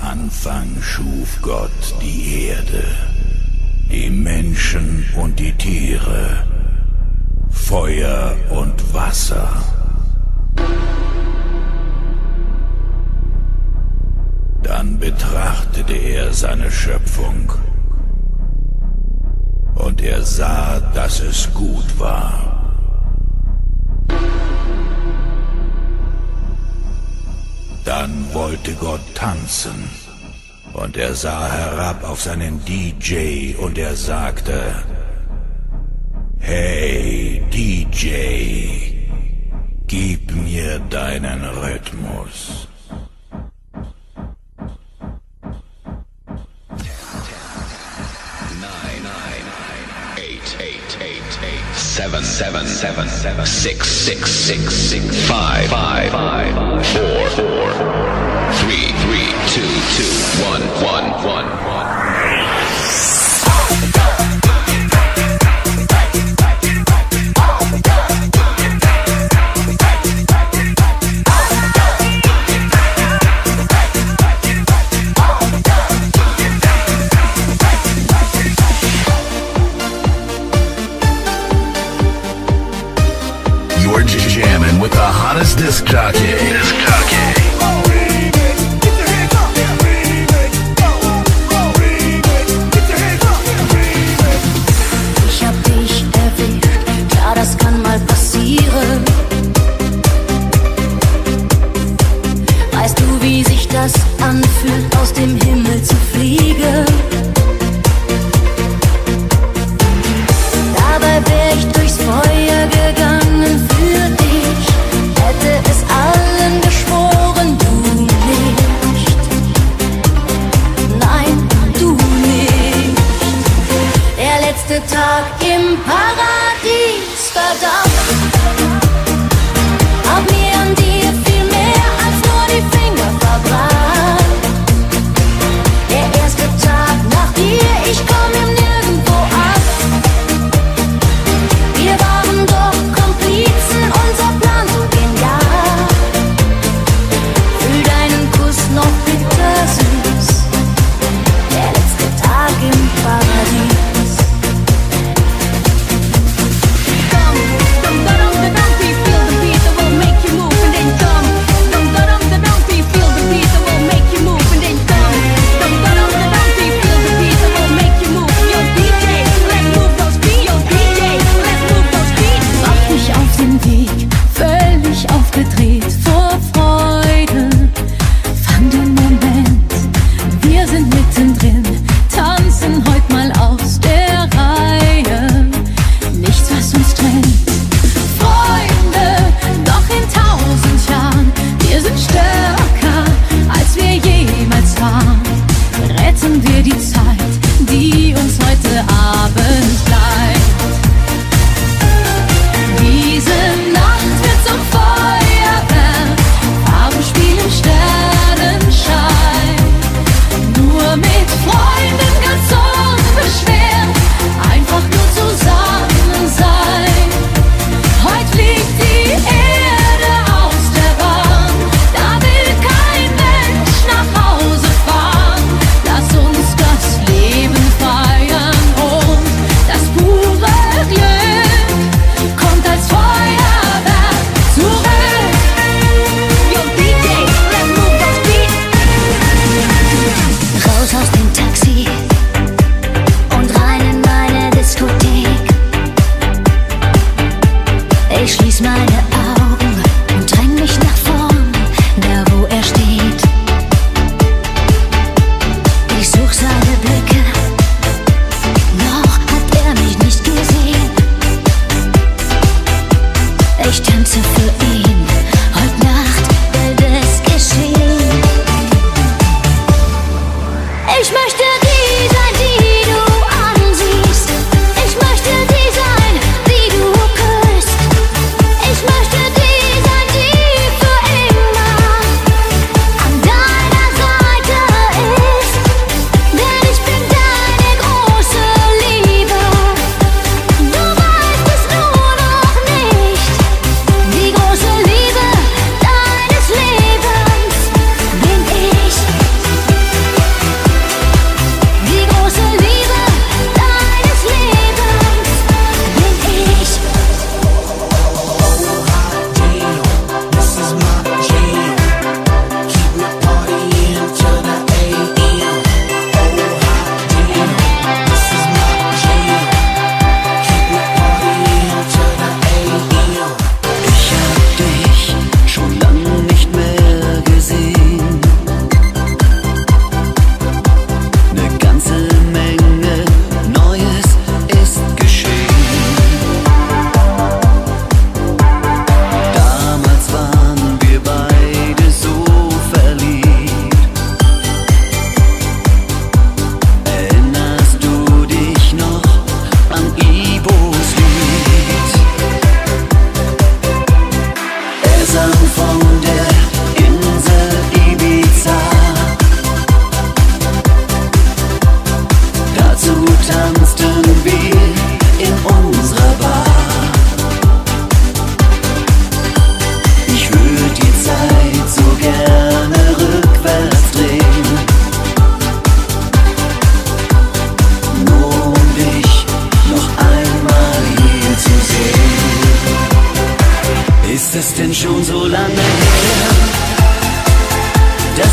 Anfang schuf Gott die Erde, die Menschen und die Tiere, Feuer und Wasser. Dann betrachtete er seine Schöpfung, und er sah, dass es gut war. Dann wollte Gott tanzen, und er sah herab auf seinen DJ, und er sagte: Hey DJ, gib mir deinen Rhythmus. 7 7 7 7 6 6 6 6 5 5 5 4 4 3 3 2 2 1 1 1 1. You're jamming with the hottest disc jockey. Ich hab dich erwischt, klar, das kann mal passieren. Weißt du, wie sich das anfühlt, aus dem Himmel zu fliegen? Dabei wär ich durchs Feuer gegangen für dich, hätte es allen geschworen, du nicht. Nein, du nicht. Der letzte Tag im Paradies, verdammt. Hab mir an dir viel mehr als nur die Finger verbrannt. Der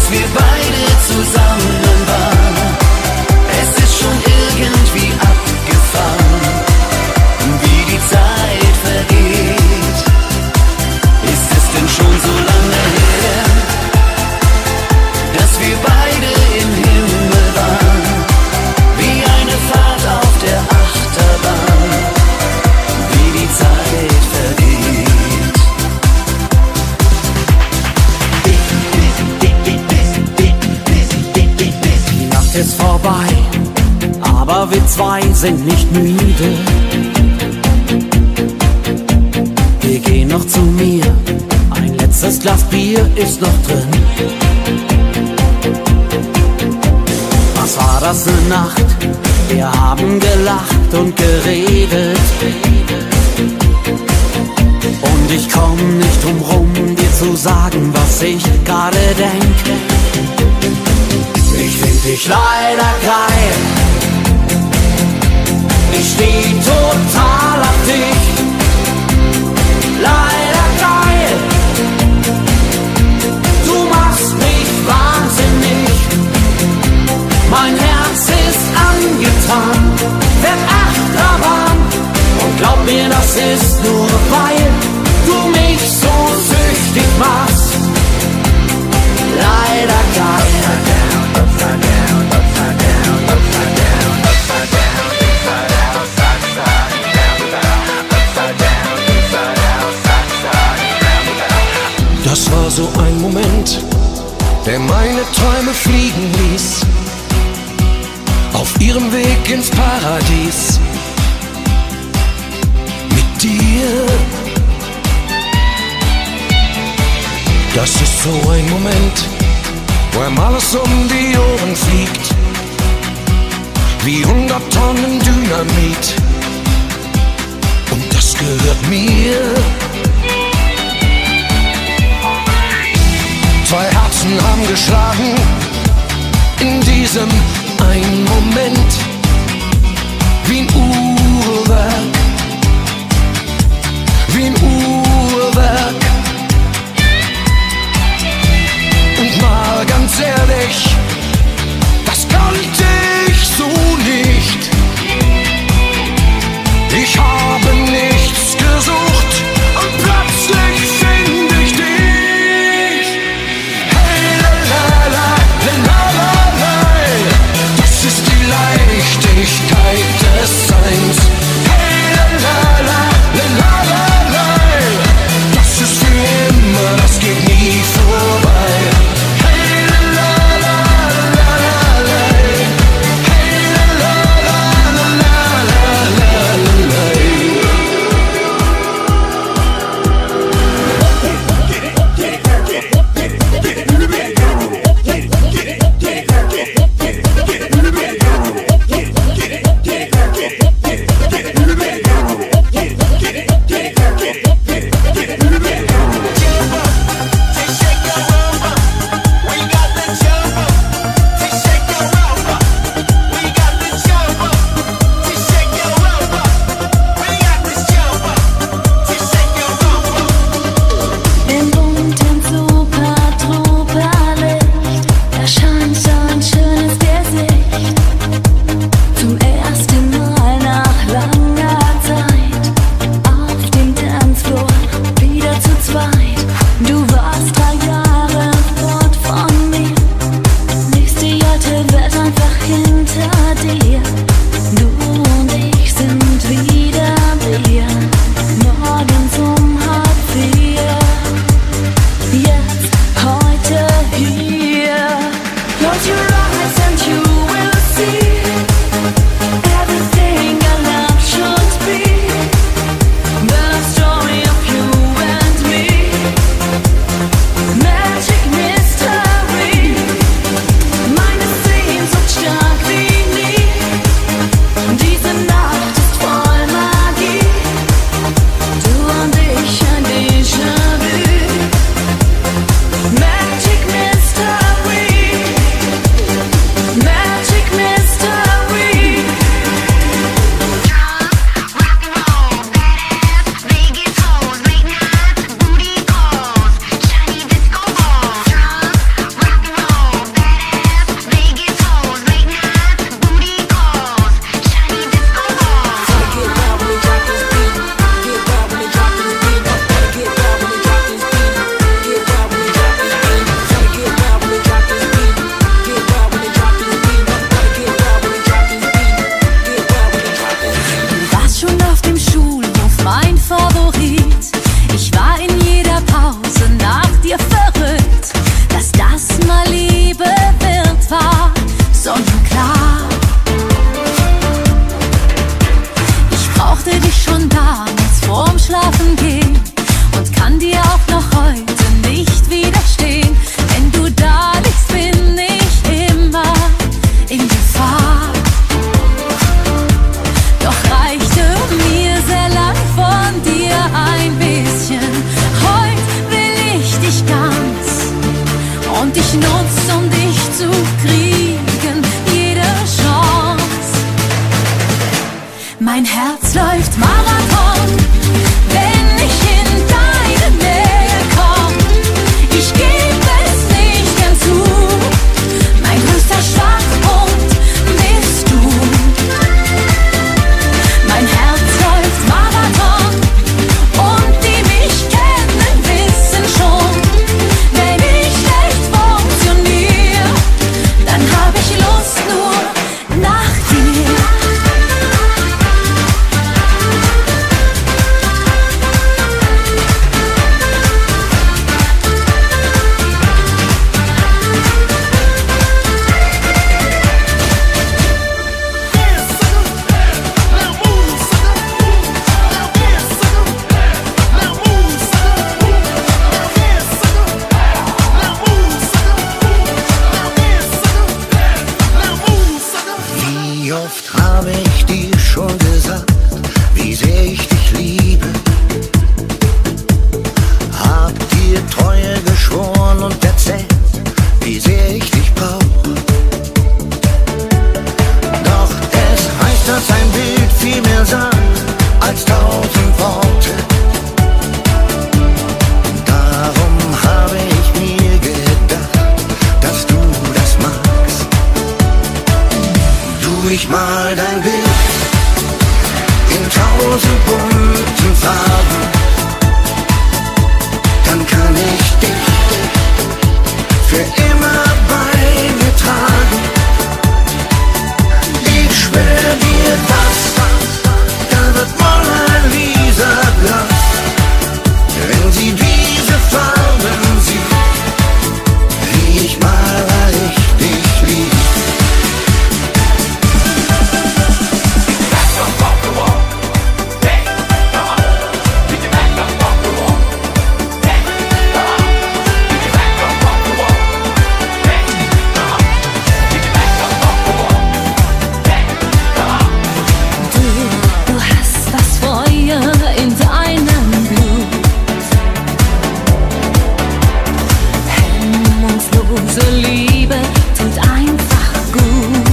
als wir beide zusammen waren. Es ist schon irgendwie abgefahren, wie die Zeit vergeht. Ist es denn schon so lange her, dass wir beide im Himmel waren, wie eine Fahrt auf der Achterbahn, wie die Zeit vergeht. Die Nacht ist vorbei, aber wir zwei sind nicht müde. Wir gehen noch zu mir, ein letztes Glas Bier ist noch drin. Was war das, eine Nacht? Wir haben gelacht und geredet. Und ich komm nicht drum rum, dir zu sagen, was ich gerade denke. Ich find dich leider geil. Ich steh total auf dich. Leider geil. Du machst mich wahnsinnig. Mein Herz ist angetan, werd Achterbahn. Und glaub mir, das ist nur weil du mich so süchtig machst. Leider geil. Upside down, upside down, upside down, upside down, inside out, side to side, round and round, upside down, inside out, side to side, round and round. Das war so ein Moment, der meine Träume fliegen ließ, auf ihrem Weg ins Paradies. Mit dir. Das ist so ein Moment, wo einem alles um die Ohren fliegt, wie 100 Tonnen Dynamit. Und das gehört mir. Zwei Herzen haben geschlagen in diesem einen Moment, wie ein Uhrwerk, wie ein Uhrwerk. Und mal ganz ehrlich, das kannte ich so nicht. Ich habe nichts gesucht und plötzlich finde ich dich. Hey, la la la, la la la, das ist die Leid. ich mal dein Bild in 1000 bunten Farben, dann kann ich dich für immer bei mir tragen. Ich schwör dir das, da wird Mona Lisa blass, wenn sie diese Farben sieht, wie ich mal, weil ich dich lieb. Liebe tut einfach gut.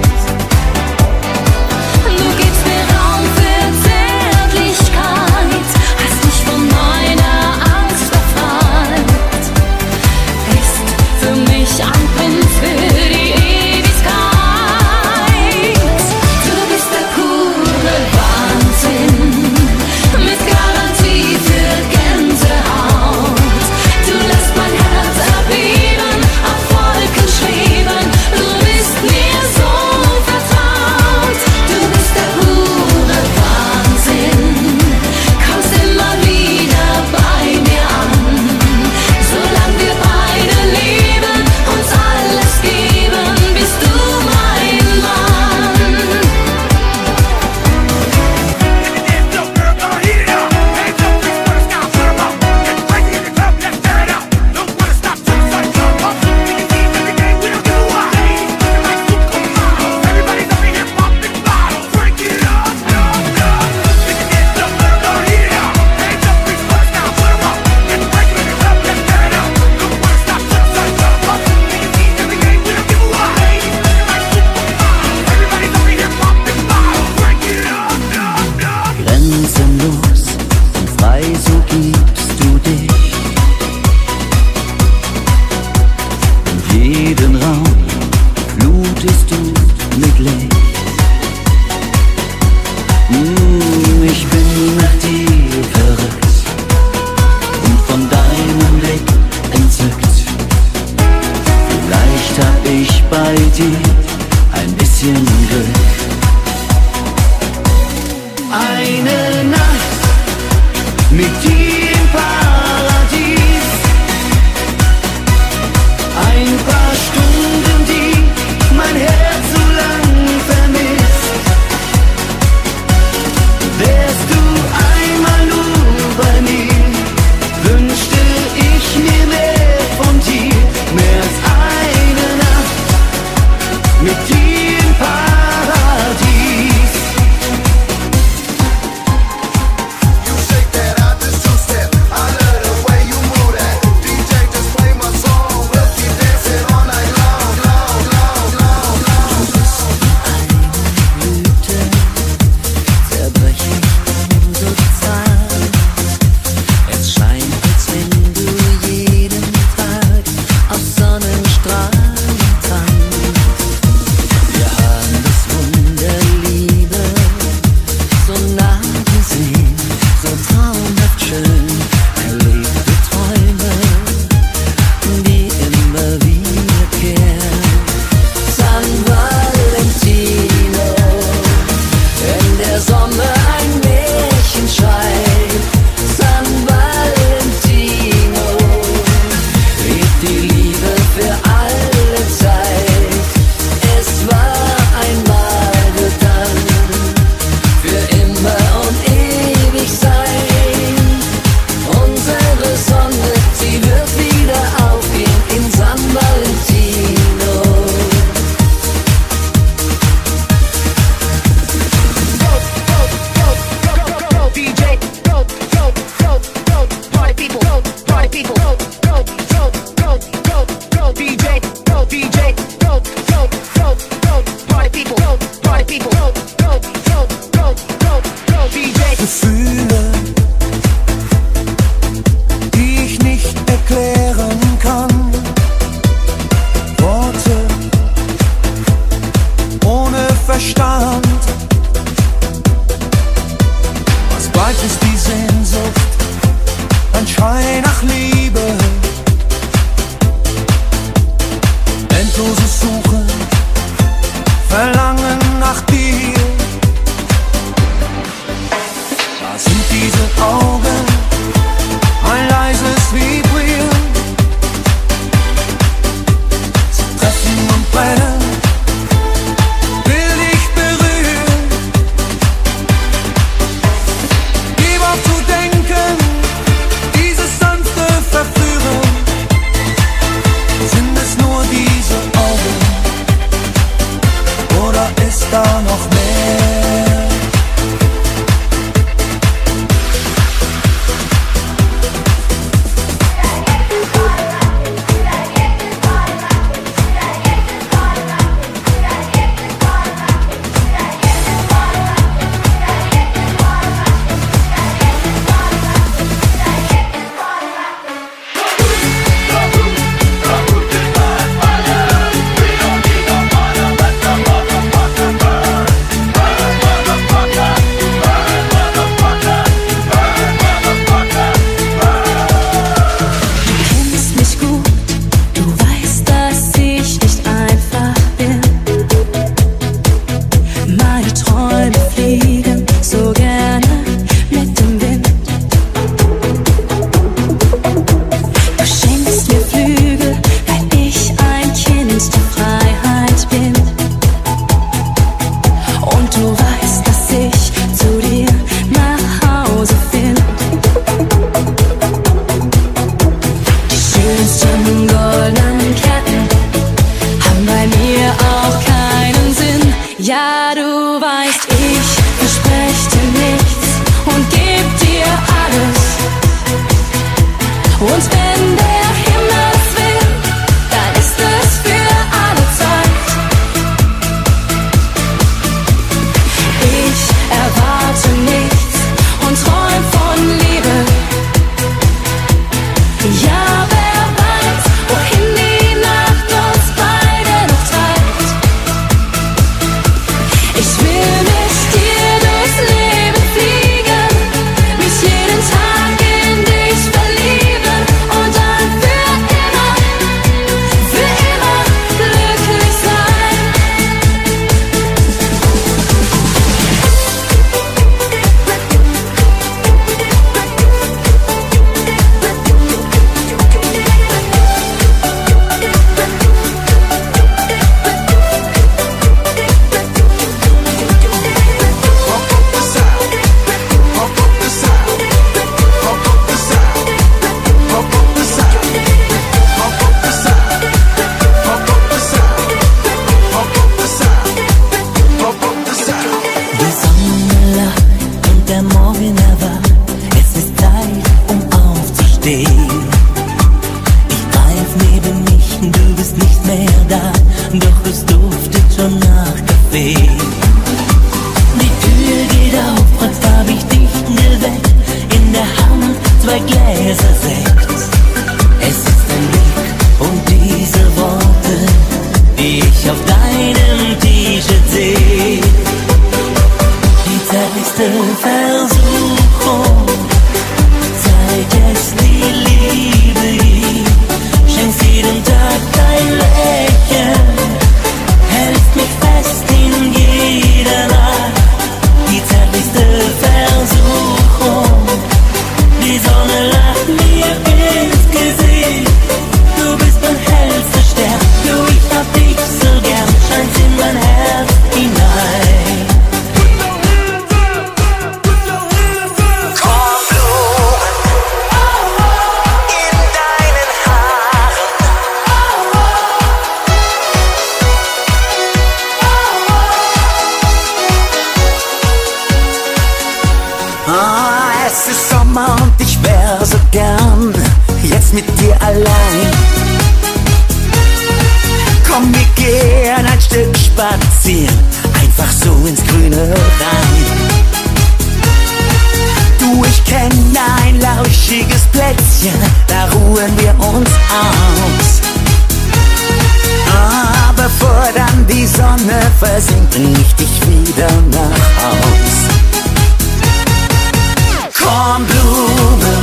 Du gibst mir Raum für Zärtlichkeit, hast mich von meiner Angst befreit. Bist für mich ein Prinz für die Ewigkeit. Du bist der pure Wahnsinn, mit Garantie für Gänsehaut. Du lässt mein Herz erbeben, auf Wolken schweben, du bist mir so vertraut. Du bist der pure Wahnsinn, kommst immer wieder bei mir an. Solange wir beide leben, uns alles geben, bist du mein Mann. Grenzenlos und frei, so gibst du dich in jeden Raum, flutest du mit Licht. Ich bin nach dir verrückt und von deinem Blick entzückt. Vielleicht hab ich bei dir ein bisschen Glück. Eine Nacht mit dir im Paradies, ein paar Stunden, die mein Herz so lang vermisst. Wärst du einmal nur bei mir, wünschte ich mir mehr von dir, mehr als eine Nacht mit dir im Paradies. Verstand. Ja, du weißt, ich verspreche dir nichts und geb dir alles. Und wenn der Himmel will, dann ist es für alle Zeit. Ich erwarte nichts und träum von Liebe. Ja, wer weiß, wohin die Nacht uns beide noch treibt. Ich will mit dir durchs Leben fliegen, mich jeden Tag in dich verlieben und dann für immer glücklich sein. Die Sonne lacht und der Morgen erwacht. Es ist Zeit, um aufzustehen. Ich greif neben mich, du bist nicht mehr da, doch es duftet schon nach Kaffee. Die Tür geht auf, als hab ich dich geweckt. In der Hand 2 Gläser Sekt. Es ist ein Blick und diese Worte, die ich auf deinem T-Shirt sehe. Die zärtlichste Versuchung, zeig es die Liebe ihm. Schenkst jedem Tag dein Lächeln, hältst mich fest in jeder Nacht. Die zärtlichste Versuchung, die Sonne lacht mir ins Gesicht. Du bist mein hellster Stern, du, ich hab dich so gern, scheint in mein Herz hinein. Es ist Sommer und ich wär so gern jetzt mit dir allein. Komm, wir gehen ein Stück spazieren, einfach so ins Grüne rein. Du, ich kenn ein lauschiges Plätzchen, da ruhen wir uns aus. Aber bevor dann die Sonne versinkt, bring ich dich wieder nach Haus. Kornblumen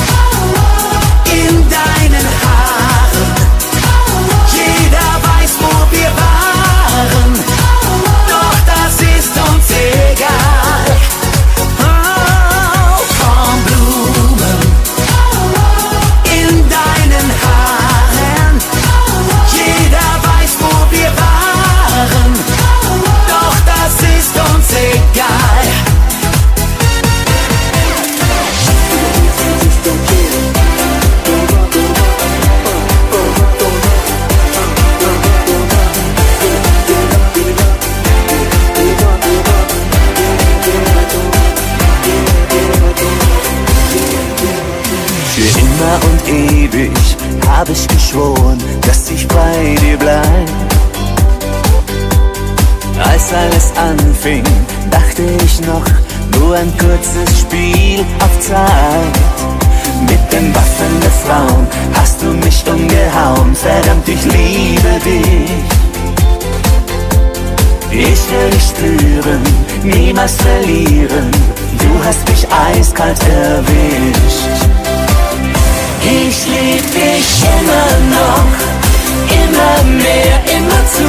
in deinen Haaren. Jeder weiß, wo wir waren, doch das ist uns egal. Oh, Kornblumen in deinen Haaren. Jeder weiß, wo wir waren, doch das ist uns egal. Für immer und ewig hab ich geschworen, dass ich bei dir bleib. Als alles anfing, dachte ich noch, nur ein kurzes Spiel auf Zeit. Mit den Waffen der Frauen hast du mich umgehauen, verdammt, ich liebe dich. Ich will dich spüren, niemals verlieren, du hast mich eiskalt erwischt. Ich lieb dich immer noch, immer mehr, immer zu.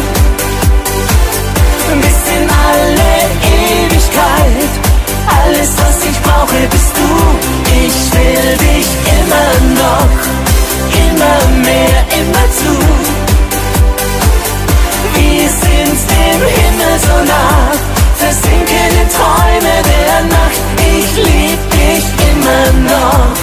Bis in alle Ewigkeit, alles was ich brauche bist du. Ich will dich immer noch, immer mehr, immer zu. Wir sind dem Himmel so nah, versinken in Träume der Nacht. Ich lieb dich immer noch.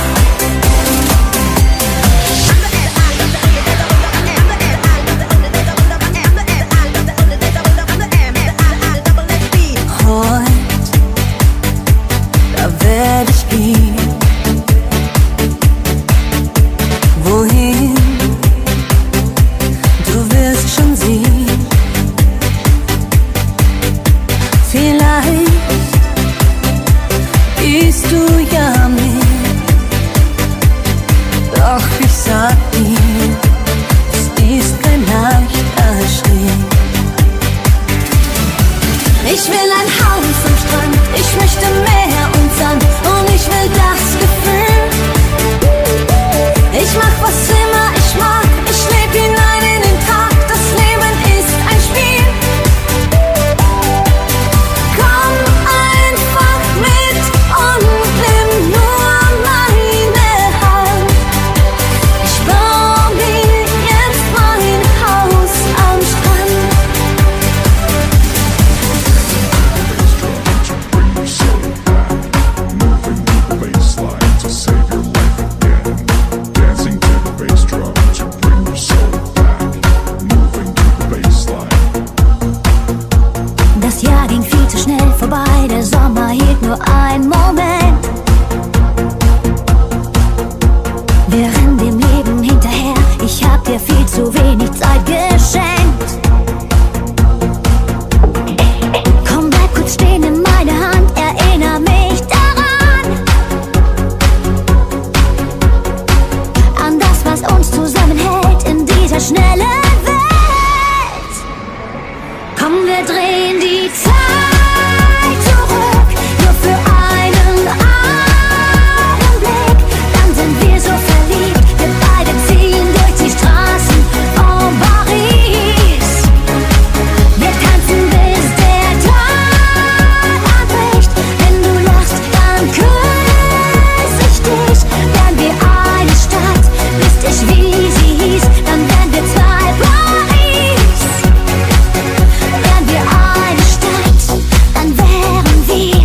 wir drehen die Zeit zurück, nur für einen Augenblick. Dann sind wir so verliebt, wir beide ziehen durch die Straßen von Paris. Wir tanzen bis der Tag anbricht. Wenn du lachst, dann küsse ich dich. Wären wir eine Stadt, wüsste ich, wie sie hieß, dann wären wir zwei Paris. Wären wir eine Stadt, dann wären wir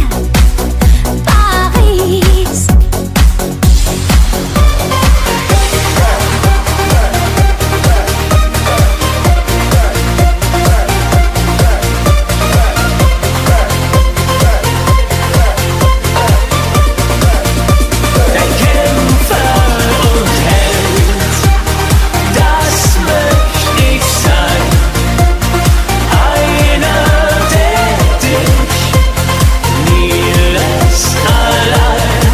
Paris. Der Kämpfer und Held, das möcht ich sein. Einer, der dich nie lässt allein.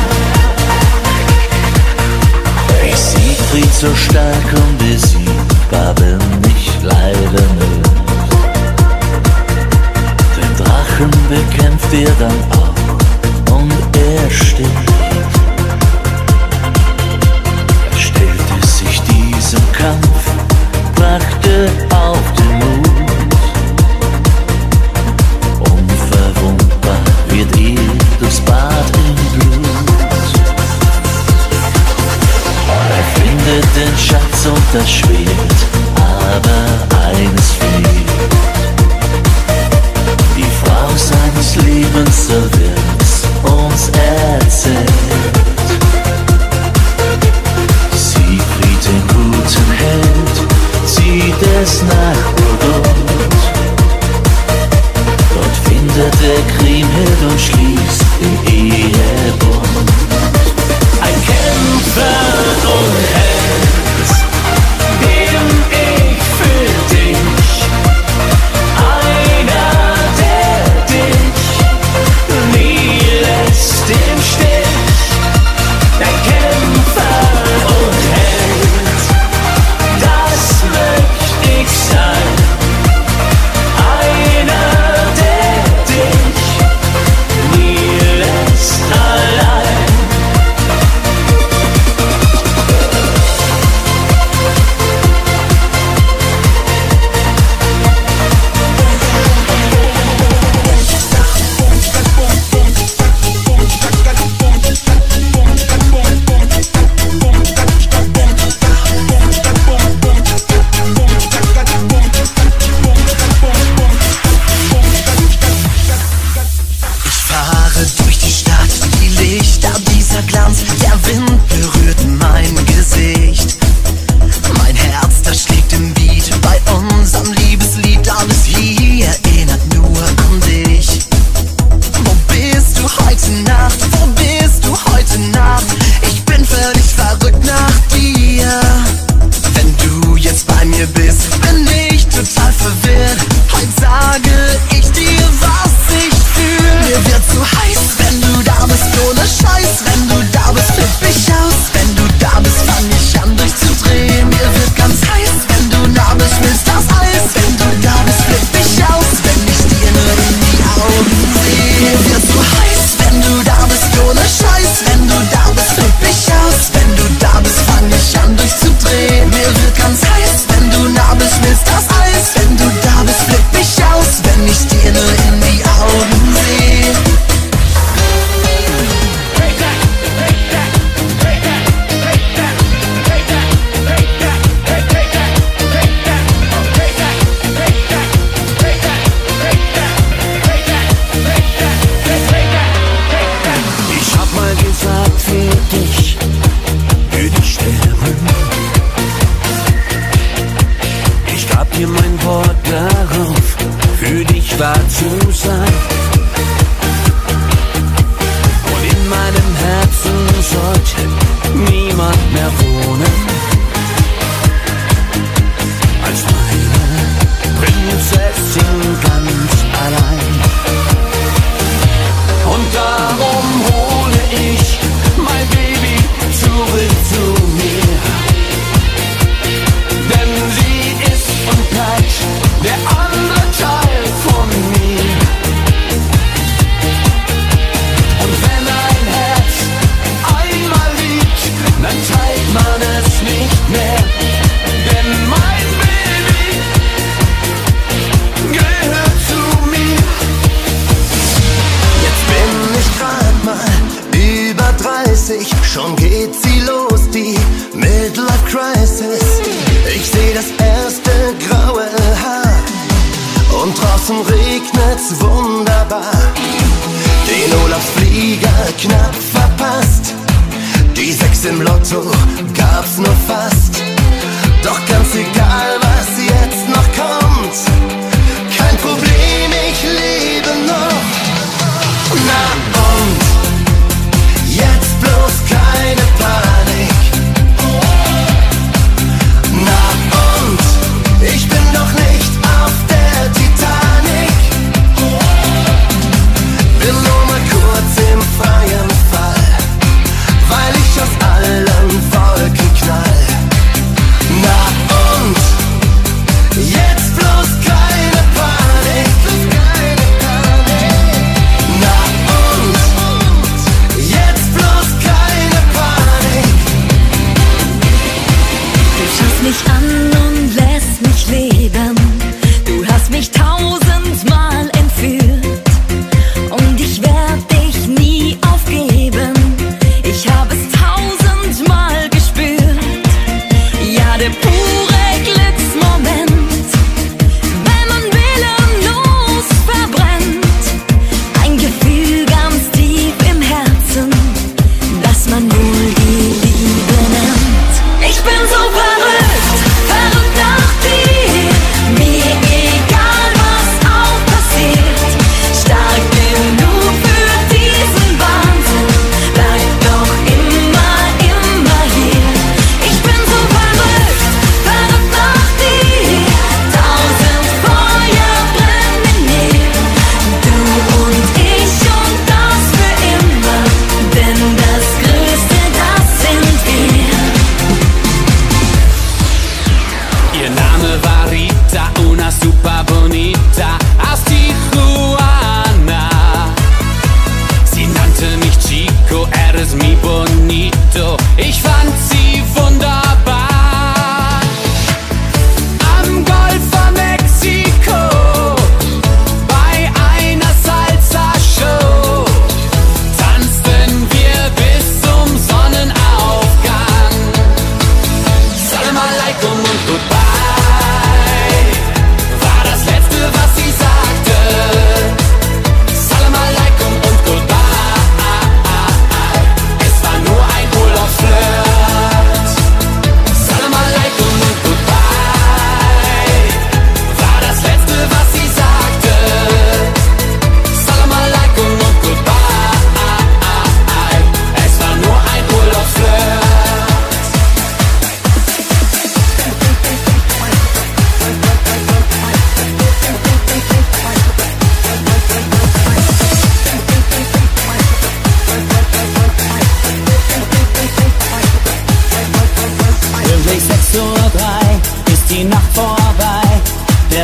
Ich Siegfried so stark und besiegbar bin ich leider nicht. Den Drachen bekämpft ihr dann auch und er still. Er stellte sich diesem Kampf, brachte auf den Mut. Unverwundbar wird ihr das Bad im Blut. Er findet den Schatz und das Schwert, aber eines fehlt. Die Frau seines Lebens, so wird's uns erzählt. Siegfried, den guten Held, zieht es nach Burgund. Dort findet er Kriemhild und schließt den Ehebund. Ein Kämpfer und Held, bin ich für dich. Einer, der dich nie lässt im Stich. Ein Kämpfer und Held, das möcht ich sein. Einer, der dich nie lässt allein. Ich fahre durch die Stadt, die Lichter, dieser Glanz, der Wind berührt mein Gesicht. Mein Herz, das schlägt im Beat bei unserem Liebeslied. Alles hier erinnert nur an dich. Wo bist du heute Nacht? Wo bist du heute Nacht? Ich bin völlig verrückt nach dir. Wenn du jetzt bei mir bist, bin ich total verwirrt. Heute sage ich dir, was ich fühl. Mir wird so heiß, wenn du da bist, ohne Scheiß. Wenn du da bist, flipp ich aus. Wenn du da bist, fang ich an durchzudrehen. Mir wird ganz heiß, wenn du nah bist, schmilzt das Eis. Wenn du da bist, flipp ich aus. Wenn ich dir nur in die Augen sehe. Mir wird so heiß, wenn du da bist, ohne Scheiß. Wenn du da bist, flipp ich aus. Wenn du da bist, fang ich an durchzudrehen. Mir wird ganz heiß, wenn du nah bist, schmilzt das Eis. Wenn du da bist, flipp ich aus. Wenn ich dir nur in die Augen sehe. Ich hab mal gesagt, für dich würde ich sterben. Ich gab dir mein Wort darauf, für dich wahr zu sein. Und in meinem Herzen sollte niemand mehr wohnen als meine Prinzessin ganz allein. Und darum hole ich mein Baby zurück zu mir. Denn sie ist und bleibt der andere Teil von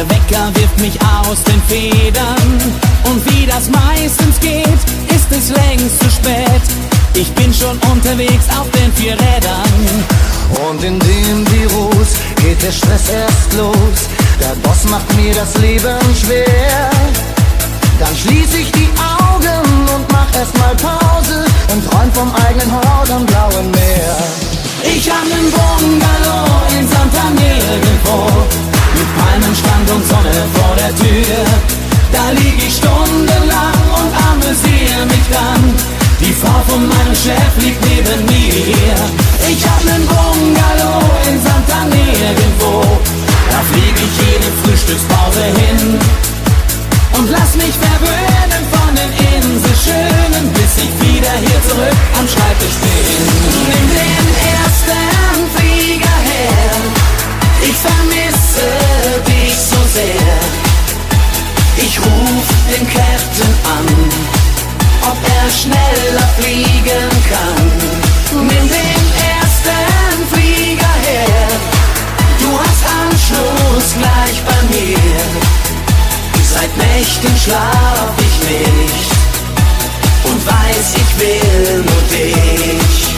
Wecker wirft mich aus den Federn. Und wie das meistens geht, ist es längst zu spät. Ich bin schon unterwegs auf den 4 Rädern. Und in den Büros geht der Stress erst los. Der Boss macht mir das Leben schwer. Dann schließe ich die Augen und mach erstmal Pause und träum vom eigenen Hort am blauen Meer. Ich hab nen Bungalow in Santa nirgendwo, mit Palmenstand und Sonne vor der Tür. Da lieg ich stundenlang und amüsiere mich dann. Die Frau von meinem Chef liegt neben mir. Ich hab nen Bungalow in Santa nirgendwo, da flieg ich jede Frühstückspause hin und lass mich verwöhnen von den Inselschönen, bis ich wieder hier zurück am Schreibtisch bin. Nimm den ersten Flieger her, ich vermisse dich so sehr. Ich ruf den Captain an, ob er schneller fliegen kann. Nimm den ersten Flieger her, du hast Anschluss gleich bei mir. Seit Nächten schlaf ich nicht und weiß, ich will nur dich.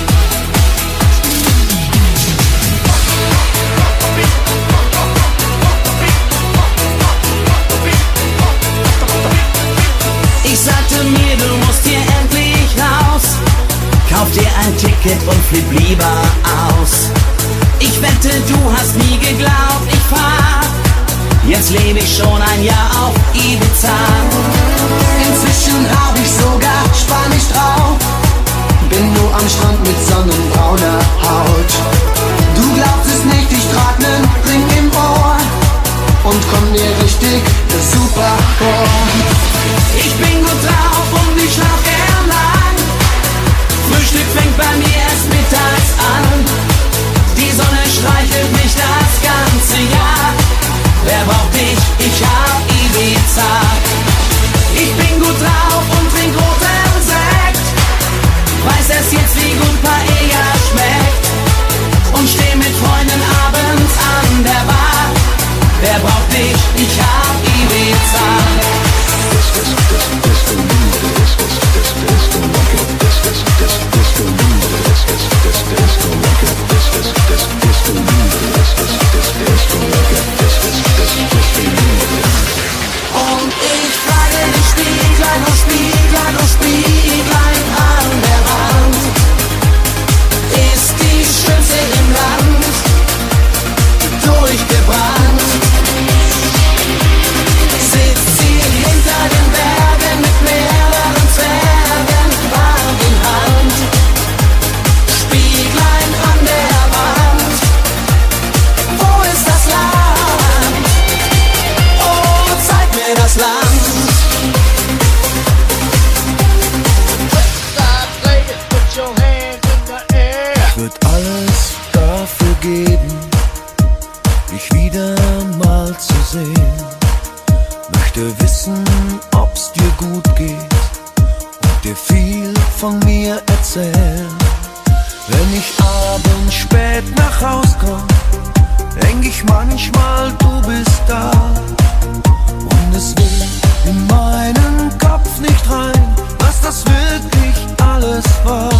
Ich sagte mir, du musst hier endlich raus. Kauf dir ein Ticket und flieg lieber aus. Ich wette, du hast nie geglaubt, ich fahr. Jetzt lebe ich schon ein Jahr auf Ibiza. Inzwischen hab ich sogar Spanisch drauf. Bin nur am Strand mit sonnenbrauner Haut. Du glaubst es nicht, ich trag nen Ring im Ohr und komm mir richtig super vor. Ich bin gut drauf und ich schlaf gern lang. Frühstück fängt bei mir erst mittags an. Die Sonne streichelt mich das ganze Jahr. Wer braucht dich? Ich hab Ibiza. Ich bin gut drauf und trink roten Sekt. Weiß erst jetzt, wie gut Paella schmeckt. Und steh mit Freunden abends an der Bar. Wer braucht dich? Ich hab Ibiza. Und ich frage dich, Spieglein, oh Spieglein, oh Spieglein an der Wand. Ist die Schönste im Land durchgebrannt? Sitzt sie hinter den Bergen mit mehreren Zwergen Hand in Hand? Spieglein an der Wand, wo ist das Land? Oh, zeig mir das Land. Ich würd alles dafür geben, dich wieder mal zu sehen. Möchte wissen, ob's dir gut geht und dir viel von mir erzählen. Wenn ich abends spät nach Haus komm, denk ich manchmal, du bist da. Und es will in meinen Kopf nicht rein, was das wirklich alles war.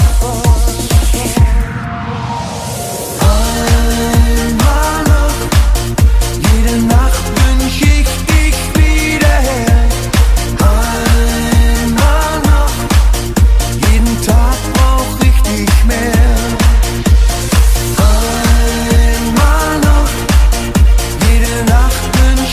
Einmal noch, jede Nacht wünsch ich dich wieder her. Einmal noch, jeden Tag brauch ich dich mehr. Einmal noch, jede Nacht wünsch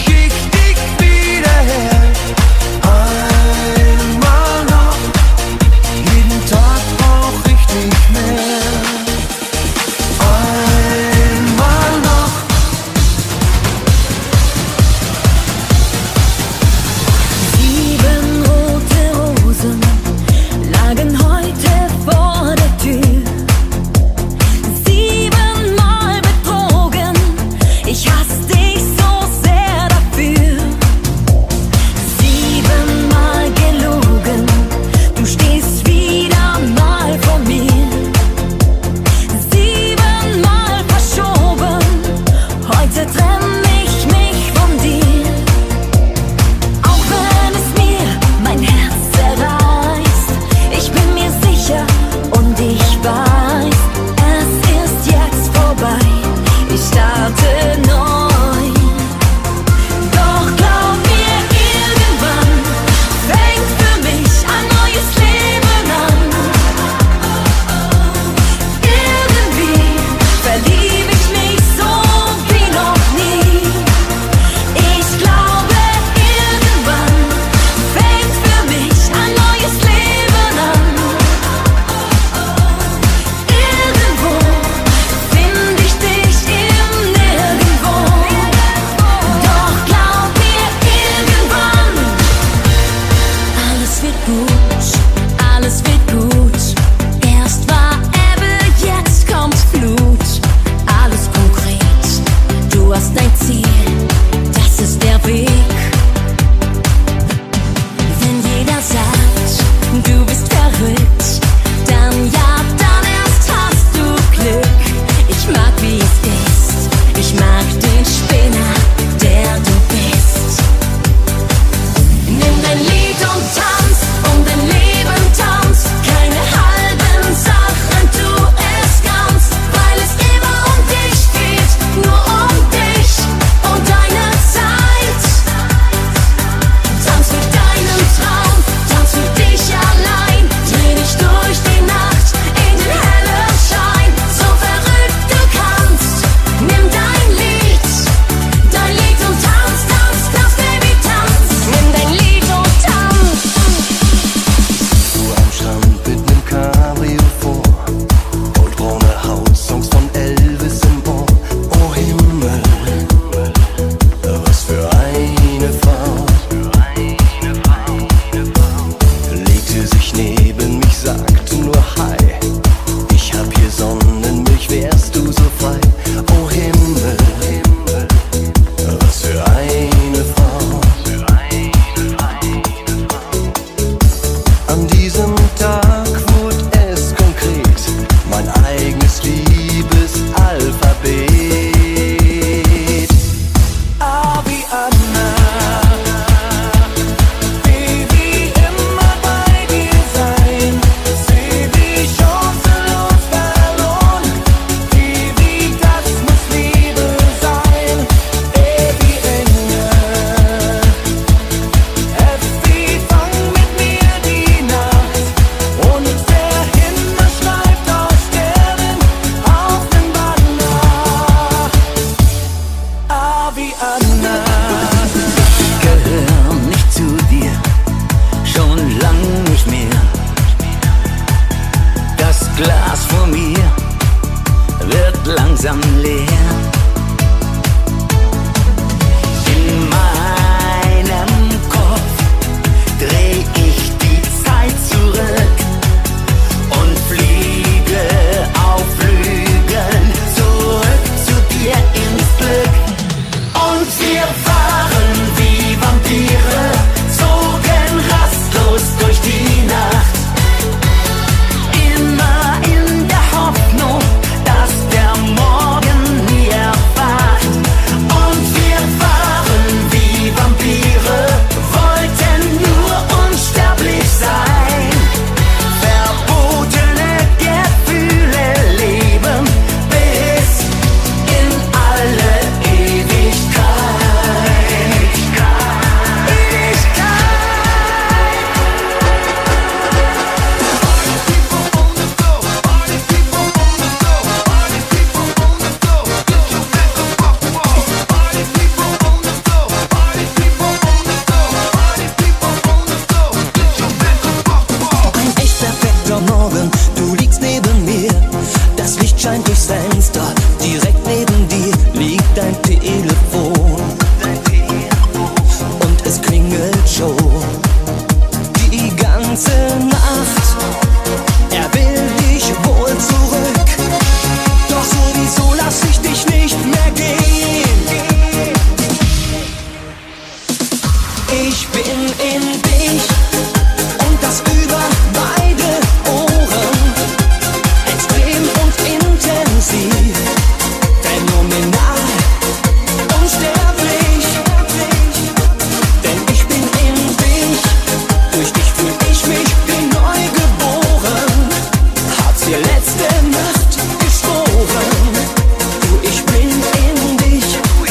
Ich bin in dich und das über beide Ohren. Extrem und intensiv, phänomenal, unsterblich. Denn ich bin in dich, durch dich fühl ich mich wie neu geboren. Hab's dir letzte Nacht geschworen. Du, ich bin in dich,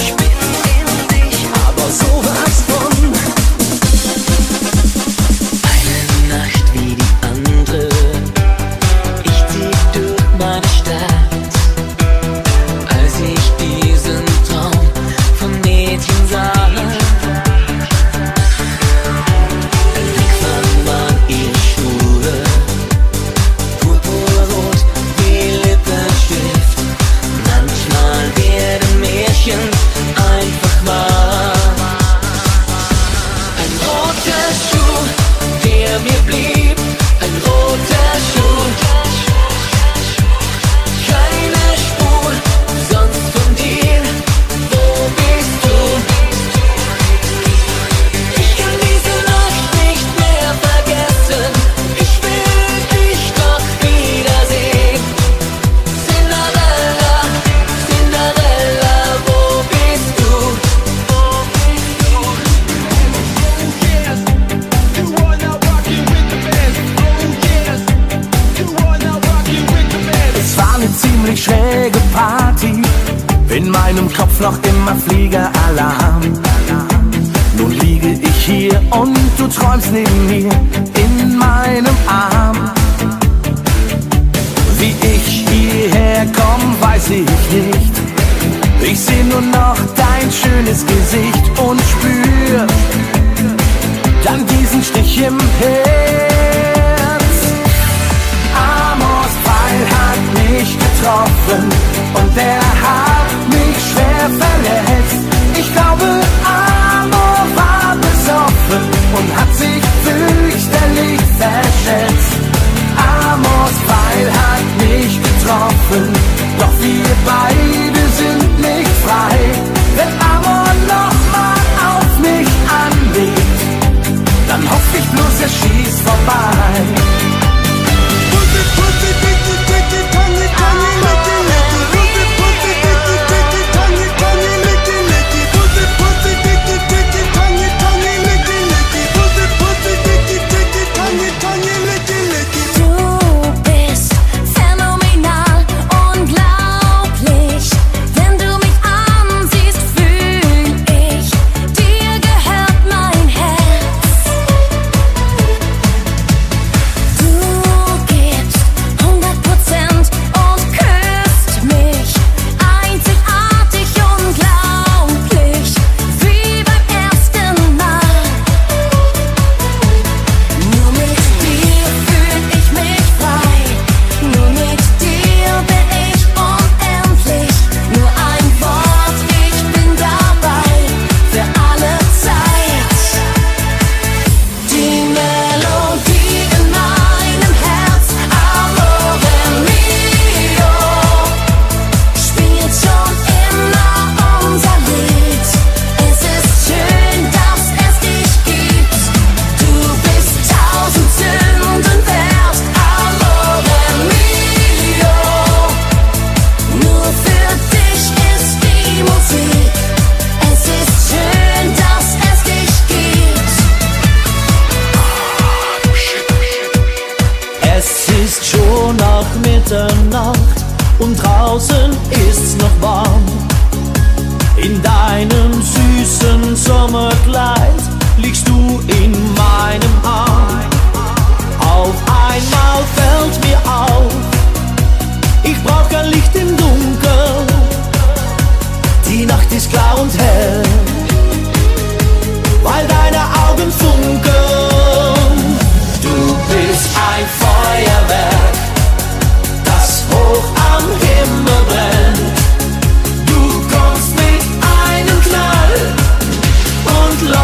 aber sowas von. Eine Nacht wie die andere, ich zieh durch meine Stadt. Als ich diesen Traum von Mädchen sah, ein Blick fand man ihre Schuhe, purpurrot wie Lippenstift. Manchmal werden Märchen einfach wahr. Ein roter Schuh, der mir blieb, ein roter Schuh. Keine Spur, sonst von dir, wo bist du? Ich kann diese Nacht nicht mehr vergessen, ich will dich doch wiedersehen. Cinderella, Cinderella, wo bist du? Es war eine ziemlich schräge Party, in meinem Kopf noch immer Fliegeralarm. Nun liege ich hier und du träumst neben mir in meinem Arm. Wie ich hierher komm, weiß ich nicht. Ich seh nur noch dein schönes Gesicht und spür dann diesen Stich im Herz. Amors Pfeil hat mich getroffen und er hat mich schwer verletzt. Ich glaube, Amor war besoffen und hat sich fürchterlich verschätzt. Amors Pfeil hat mich getroffen, doch wir beide sind nicht frei. Wenn Amor nochmal auf mich anlegt, dann hoff ich bloß, er schießt vorbei. Du bist phänomenal, unglaublich. Wenn du mich ansiehst, fühl ich, dir gehört mein Herz. Du gibst 100% und küsst mich einzigartig, unglaublich, wie beim ersten Mal. Nur mit dir fühl ich mich frei, nur mit dir bin ich unendlich. Nur ein Wort, ich bin dabei, für alle Zeit. Die Melodie in meinem Herz, Amore mio, spielt schon immer unser Lied. Es ist schön, dass es dich gibt. Du bist 1000 Sünden wert, Amore mio. Nur für dich ist die Musik. Es ist schön, dass es dich gibt. Es ist schon nach Mitternacht und draußen ist's noch warm. In deinem süßen Sommerkleid liegst du in meinem Arm. Auf einmal fällt mir auf, ich brauch kein Licht im Dunkeln. Die Nacht ist klar und hell, weil deine Augen funkeln. Du bist ein Feuerwerk, das hoch am Himmel brennt. Du kommst mit einem Knall und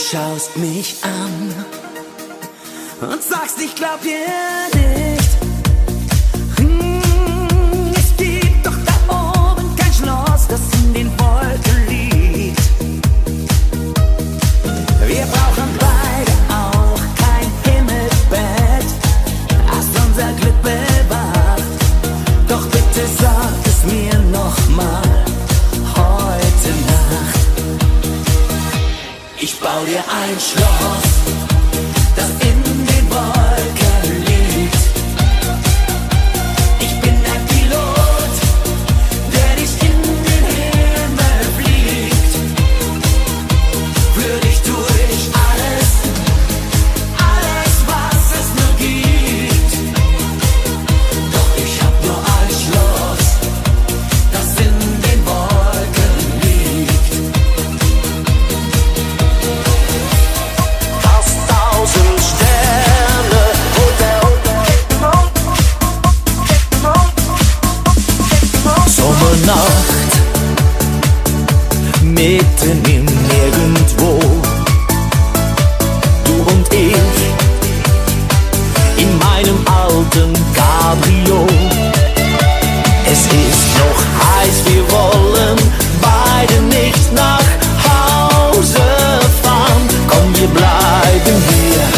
schaust mich an und sagst, ich glaub dir nicht. Es gibt doch da oben kein Schloss, das in den Wolken liegt. Wir brauchen beide auch kein Himmelbett, hast unser Glück bewahrt. Doch bitte sag es mir nochmal heute Nacht. Ich bau dir ein Schloss, das in den Wolken liegt. Ich bin ein Pilot, der dich in den Himmel fliegt. Für dich tue ich alles, alles was es nur gibt. Doch ich hab nur ein Schloss, das in den Wolken liegt. Hast 1000 Sterne, Sommernacht, mitten im Nirgendwo. Du und ich in meinem alten Cabrio. Es ist noch heiß, wir wollen beide nicht nach Hause fahren. Komm, wir bleiben hier,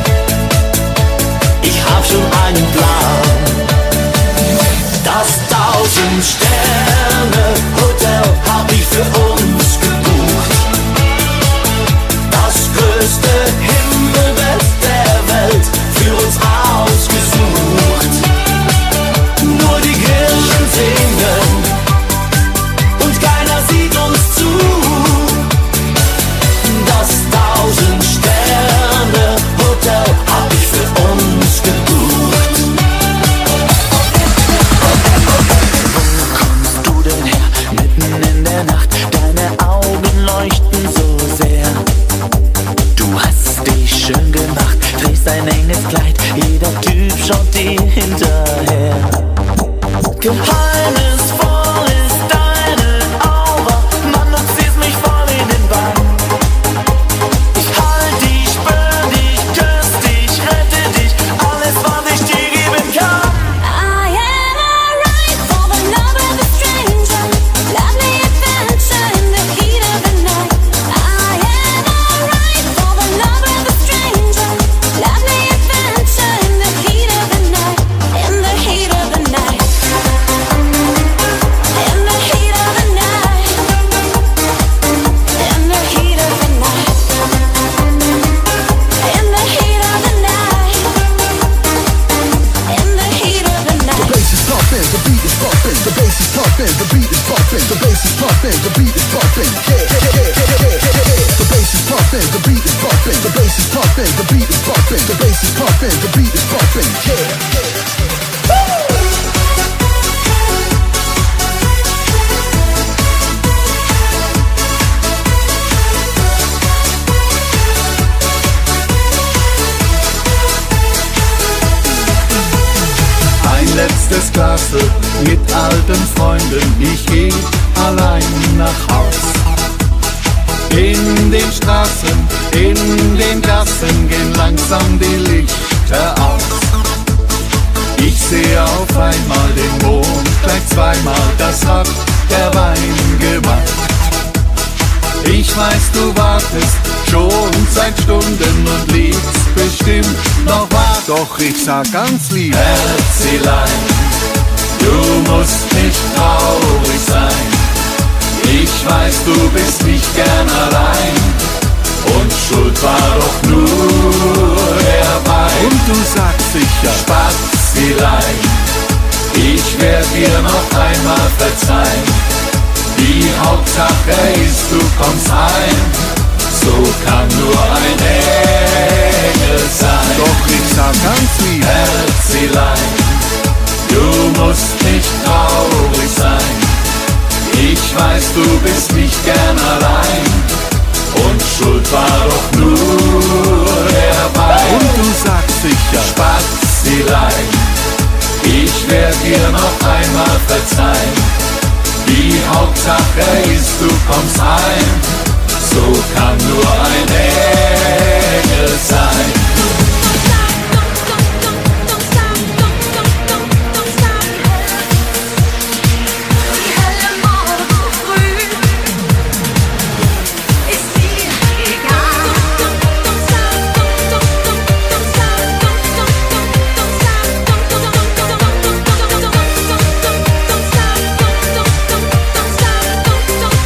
ich hab schon einen Plan. Das 1000 Sterne Hotel hab ich für uns gebucht. Das größte Himmelbett der Welt für uns ausgesucht. Nur die Grillen singen und keiner sieht uns zu. Das 1000 Sterne Hotel hab ich für uns gebucht. Du denn her, mitten in der Nacht, deine Augen leuchten so sehr. Du hast dich schön gemacht, trägst ein enges Kleid, jeder Typ schaut dir hinterher. Geheimnisvoll ist deine Aura, Mann, du ziehst mich voll in den Bann. Ich halt dich, spür dich, küss dich, rette dich, alles was ich dir geben kann. I am alright for the love of a stranger. Lovely adventure in the heat of the night. I am alright for the love of a stranger. Lovely adventure in the heat of the night. In the heat of the night. In the heat of the night. In the heat of the night. In the heat of the night. In the heat of the night. The bass is pumping, the beat is bumping, the bass is pumping, the beat is bumping, the bass is pumping, the beat is bumping. The bass is pumping, the beat is bumping, the bass is pumping, the beat is bumping, the bass is pumping, the beat is bumping. Ein letztes Glas mit alten Freunden, ich geh allein nach Haus. In den Straßen, in den Gassen gehen langsam die Lichter aus. Ich sehe auf einmal den Mond, gleich zweimal, das hat der Wein gemacht. Ich weiß, du wartest schon seit Stunden und liegst bestimmt noch wach. Doch ich sag ganz lieb, Herzelein, du musst nicht traurig sein. Ich weiß, du bist nicht gern allein und schuld war doch nur der Wein. Und du sagst sicher, Spazilein, ich werd dir noch einmal verzeihen. Die Hauptsache ist, du kommst heim, so kann nur ein Engel sein. Doch ich sag ganz lieb, Herzelein, du musst nicht traurig sein. Ich weiß, du bist nicht gern allein und schuld war doch nur der Wein. Und du sagst sicher, Spazilein, ich werd dir noch einmal verzeihen. Die Hauptsache ist, du kommst heim, so kann nur ein sein.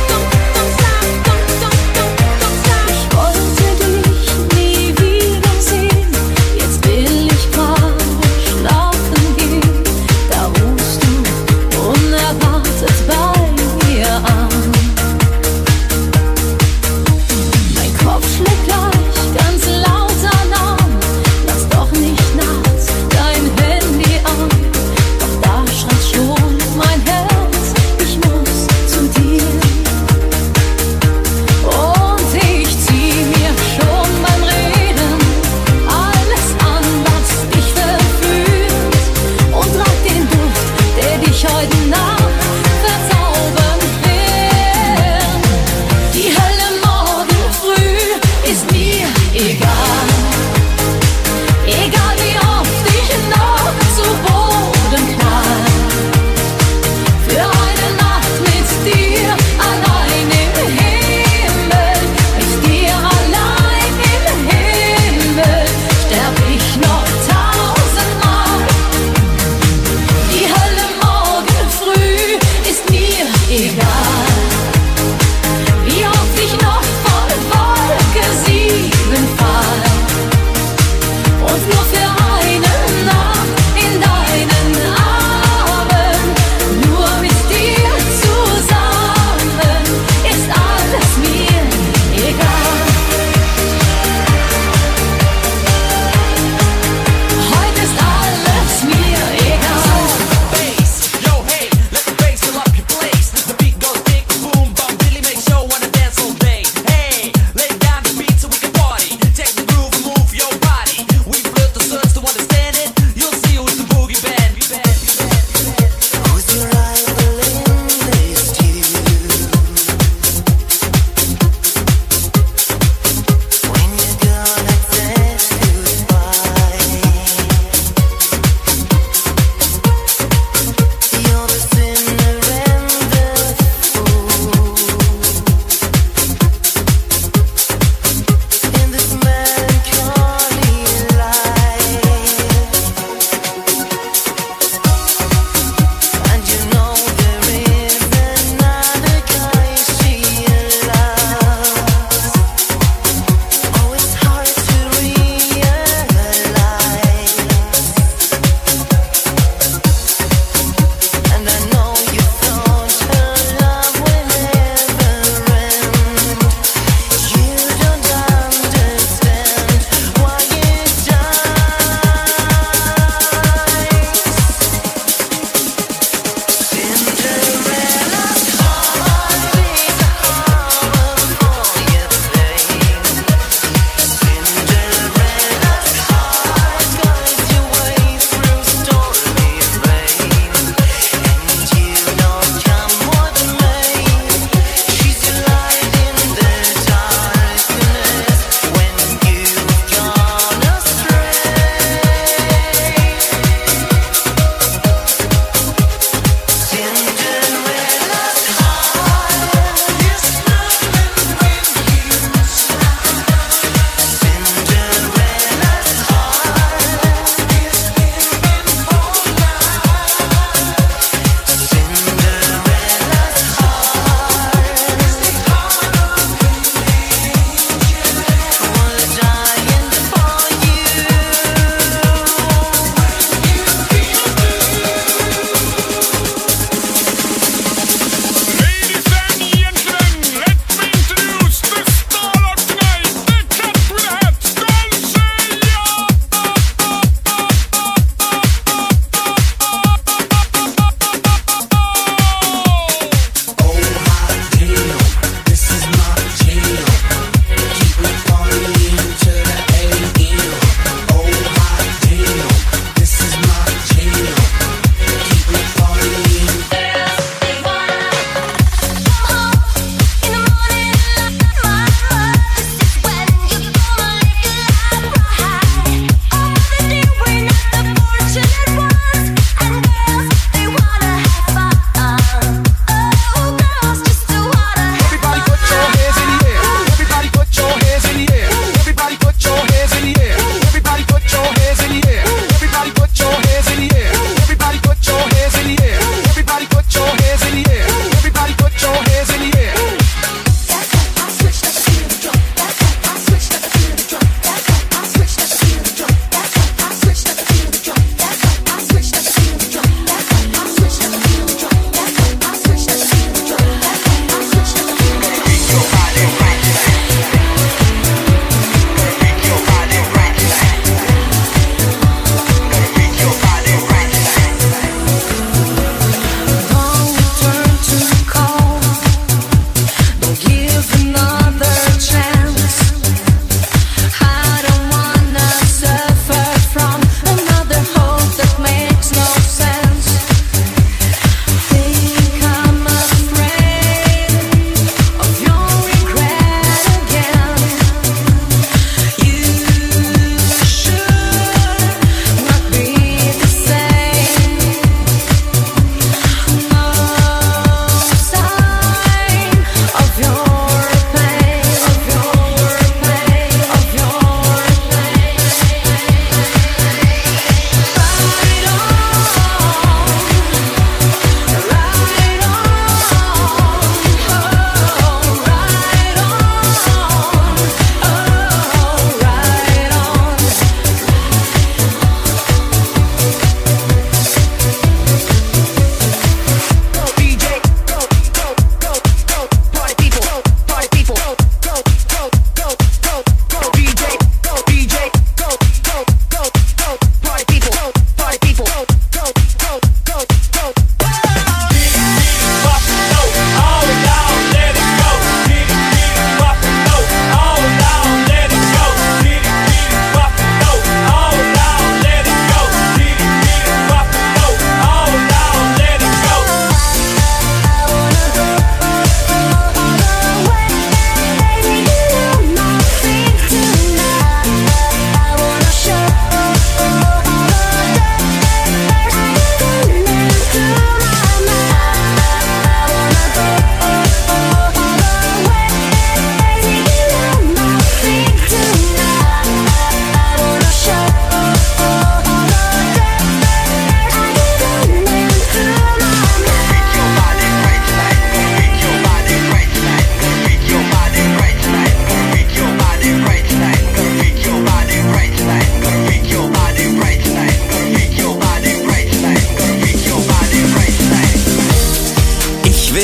Ich wollte dich nie wieder sehen.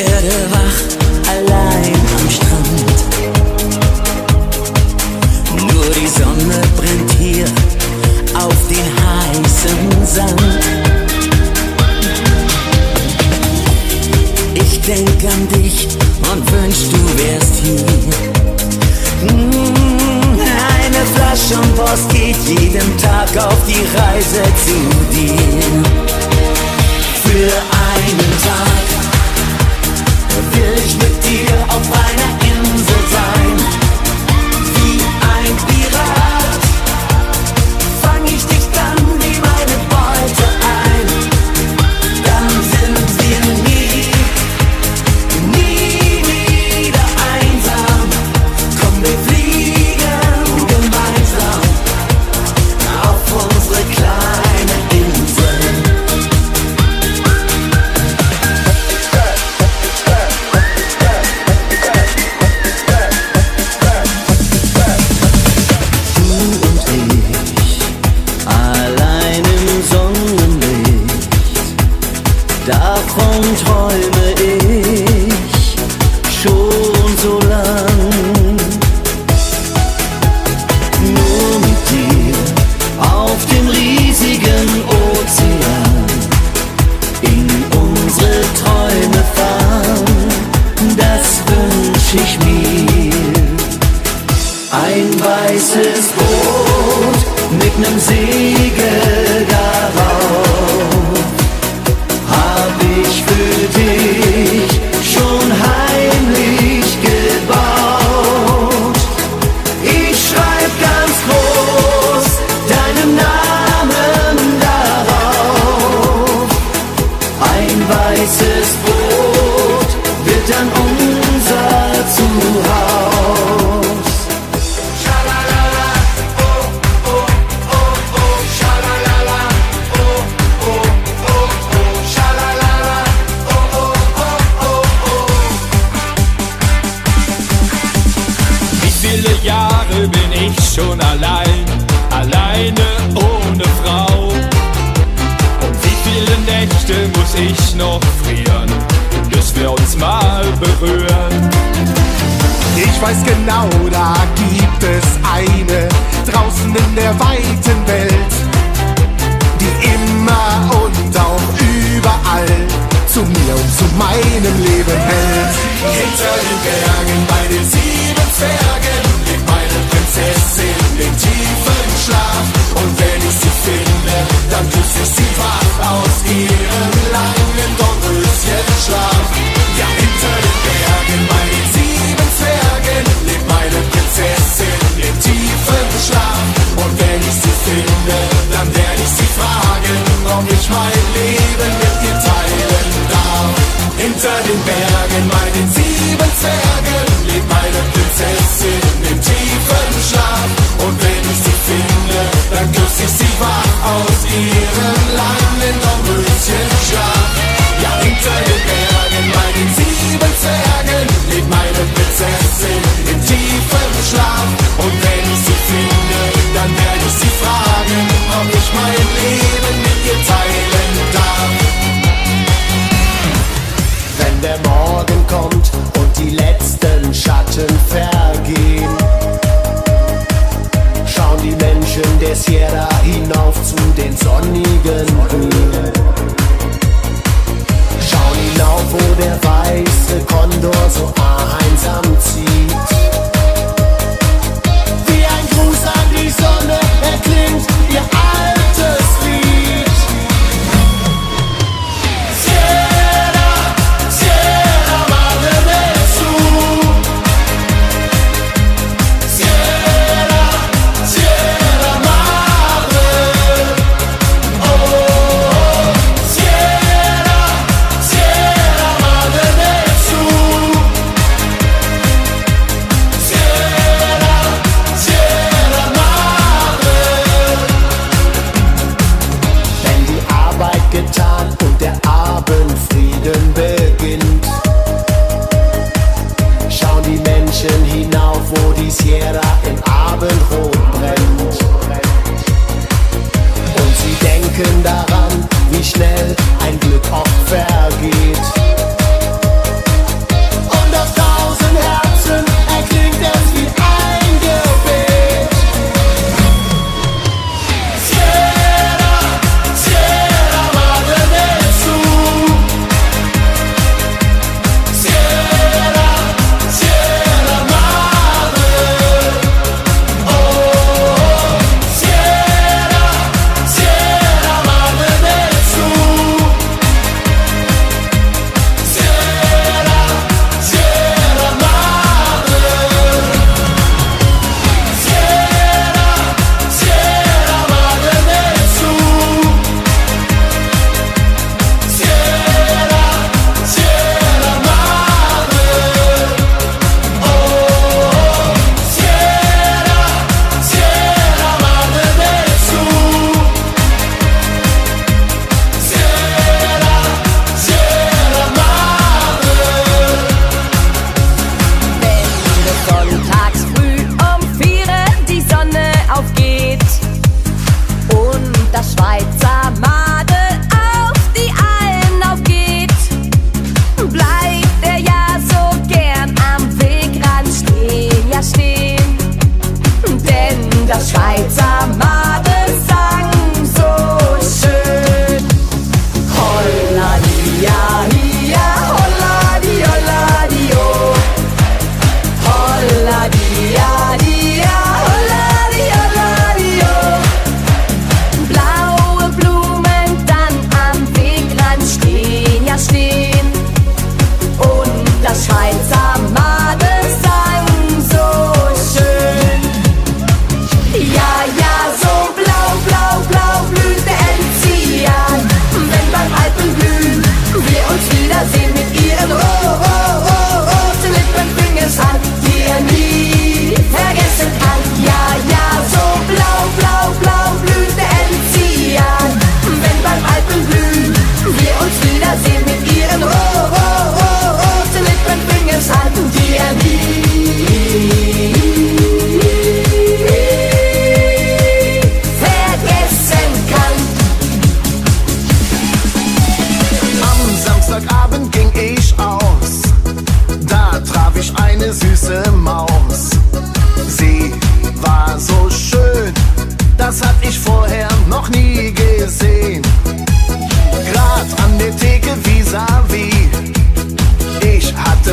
werde wach, allein am Strand. Nur die Sonne brennt hier auf den heißen Sand. Ich denk an dich und wünsch, du wärst hier. Eine Flaschenpost geht jeden Tag auf die Reise zu dir. Für einen Tag will ich mit dir auf einer Insel sein. Wie ein Pirat fang ich dich dann wie meine Beute ein. Dann sind wir nie wieder einsam. Komm, wir fliegen gemeinsam auf unsere kleine Insel. Davon träume ich schon so lang. Nur mit dir auf dem riesigen Ozean in unsere Träume fahren, das wünsch ich mir. Ein weißes Boot mit nem Segel darauf hab ich für dich schon heimlich gebaut. Ich schreib ganz groß deinen Namen darauf. Ein weißes Boot wird dann unser Zuhause. Jahre bin ich schon alleine ohne Frau. Und wie viele Nächte muss ich noch frieren, bis wir uns mal berühren? Ich weiß genau, da gibt es eine draußen in der weiten Welt, die immer und auch überall zu mir und zu meinem Leben hält. Hinter den Bergen bei den 7 Zwergen liegt meine Prinzessin im tiefen Schlaf. Und wenn ich sie finde, dann küsse ich sie wach aus ihrem langen Dornröschenschlaf. Ja, hinter den Bergen bei den 7 Zwergen lebt meine Prinzessin im tiefen Schlaf. Und wenn ich sie finde, dann werde ich sie fragen, ob ich mein Leben mit ihr teilen darf. Hinter den Bergen bei den 7 Zwergen lebt meine Prinzessin im tiefen Schlaf. Und wenn ich sie finde, dann küsse ich sie wach aus ihrem langen Dornröschenschlaf. Ja, hinter den Bergen bei den 7 Zwergen lebt meine Prinzessin im tiefen Schlaf. Und wenn ich sie finde, dann werde ich sie fragen, ob ich mein Leben mit ihr teilen darf. Wenn der Morgen kommt und die letzten Schatten vergehen, schauen die Menschen der Sierra hinauf zu den sonnigen Höhen. Schauen hinauf, wo der weiße Kondor so einsam zieht. Wie ein Gruß an die Sonne erklingt ihr altes Lied. Sierra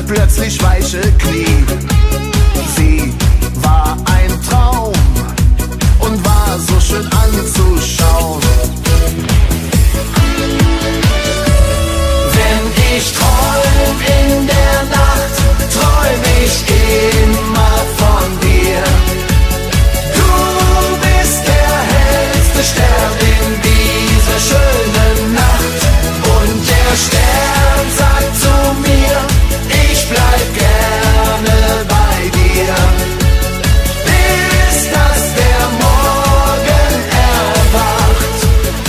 plötzlich weiche Knie. Sie war ein Traum und war so schön anzuschauen. Wenn ich träum in der Nacht, träum ich immer von dir. Du bist der hellste Stern in dieser schönen Nacht. Und der Stern sagt zu mir, ich bleib gerne bei dir, bis dass der Morgen erwacht.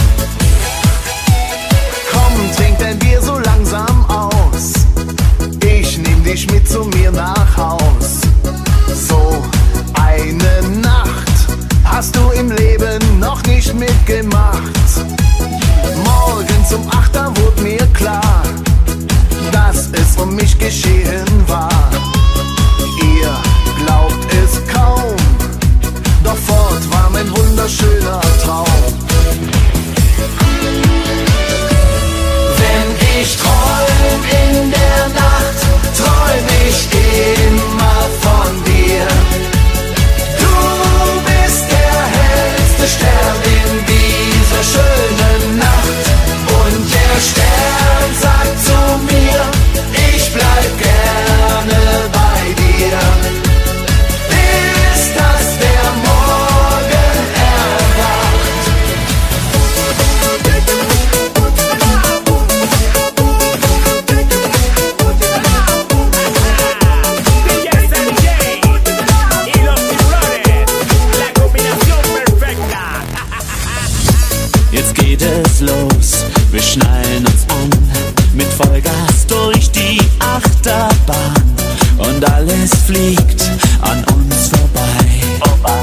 Komm, trink dein Bier so langsam aus. Ich nehm dich mit zu mir nach Haus. So eine Nacht hast du im Leben noch nicht mitgemacht. Morgens um 8 da wurde mir klar, dass es um mich geschehen war. Ihr glaubt es kaum, doch fort war mein wunderschöner Traum. Wenn ich träum in der Nacht, träum ich immer von dir. Du bist der hellste Stern in dieser schönen Nacht. Und der Stern sagt zu mir, ich bleib gerne bei dir, bis dass der Morgen erwacht. Jetzt geht es los, wir schnallen uns an, mit Vollgas durch die Achterbahn. Und alles fliegt an uns vorbei.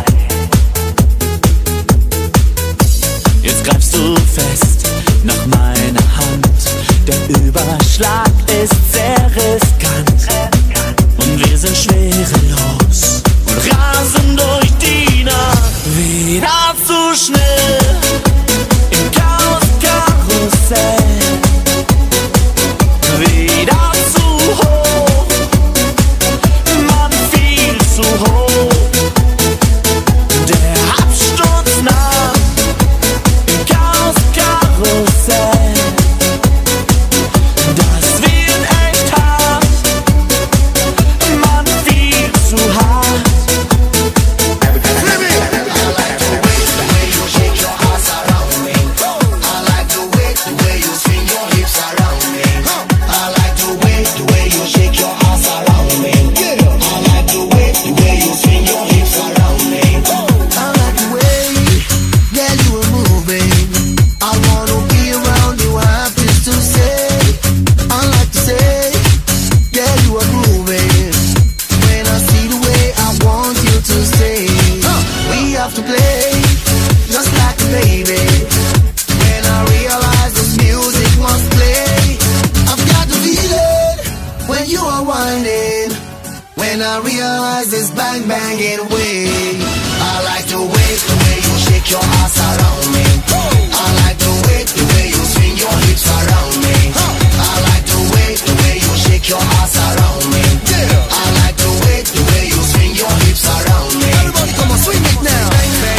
Jetzt greifst du fest nach meiner Hand, der Überschlag ist sehr riskant. Und wir sind schwerelos und rasen durch die Nacht. Wieder zu schnell im Chaos-Karussell. Wieder zu hoch, Mann, viel zu hoch. Der Absturz nah im Chaos-Karussell. Das wird echt hart, Mann, viel zu hart. To play just like a baby. When I realize this music must play, I've got to feel it when you are whining. When I realize this bang banging away, I like the way you shake your ass around me. I like the way you swing your hips around me. I like the way you shake your ass around me. I like the way you swing your hips around me. Everybody come on, swing it now.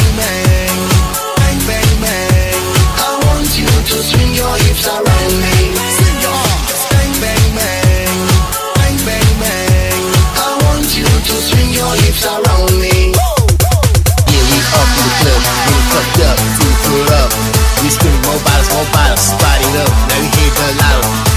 To swing your hips around me. Swing your arms. Bang, bang, bang. Bang, bang, bang. I want you to swing your hips around me. Yeah, we up in the club, getting fucked up, till we pull up. We screaming more bottles, spot it up. Now we hit the lotto.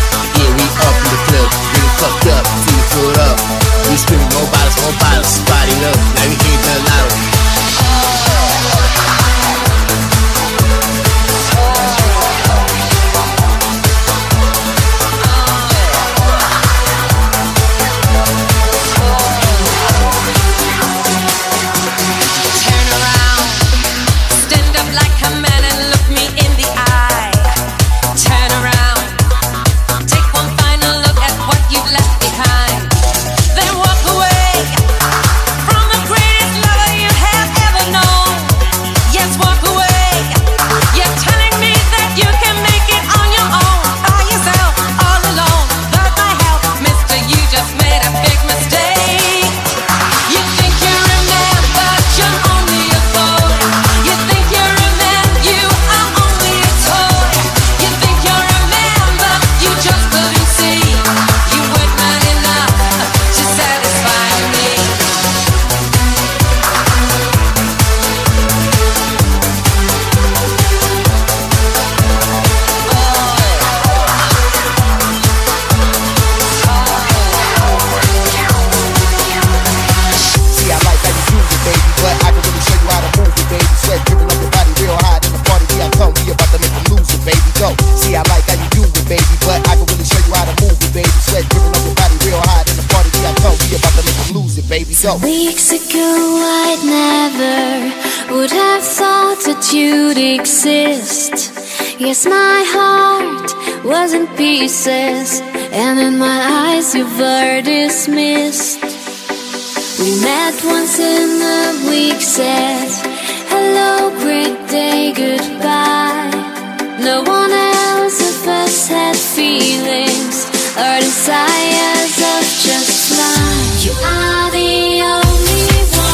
go. Weeks ago I'd never would have thought that you'd exist. Yes, my heart was in pieces, and in my eyes you were dismissed. We met once in a week, said hello, great day, goodbye. No one else of us had feelings or desires of just flying. You are the only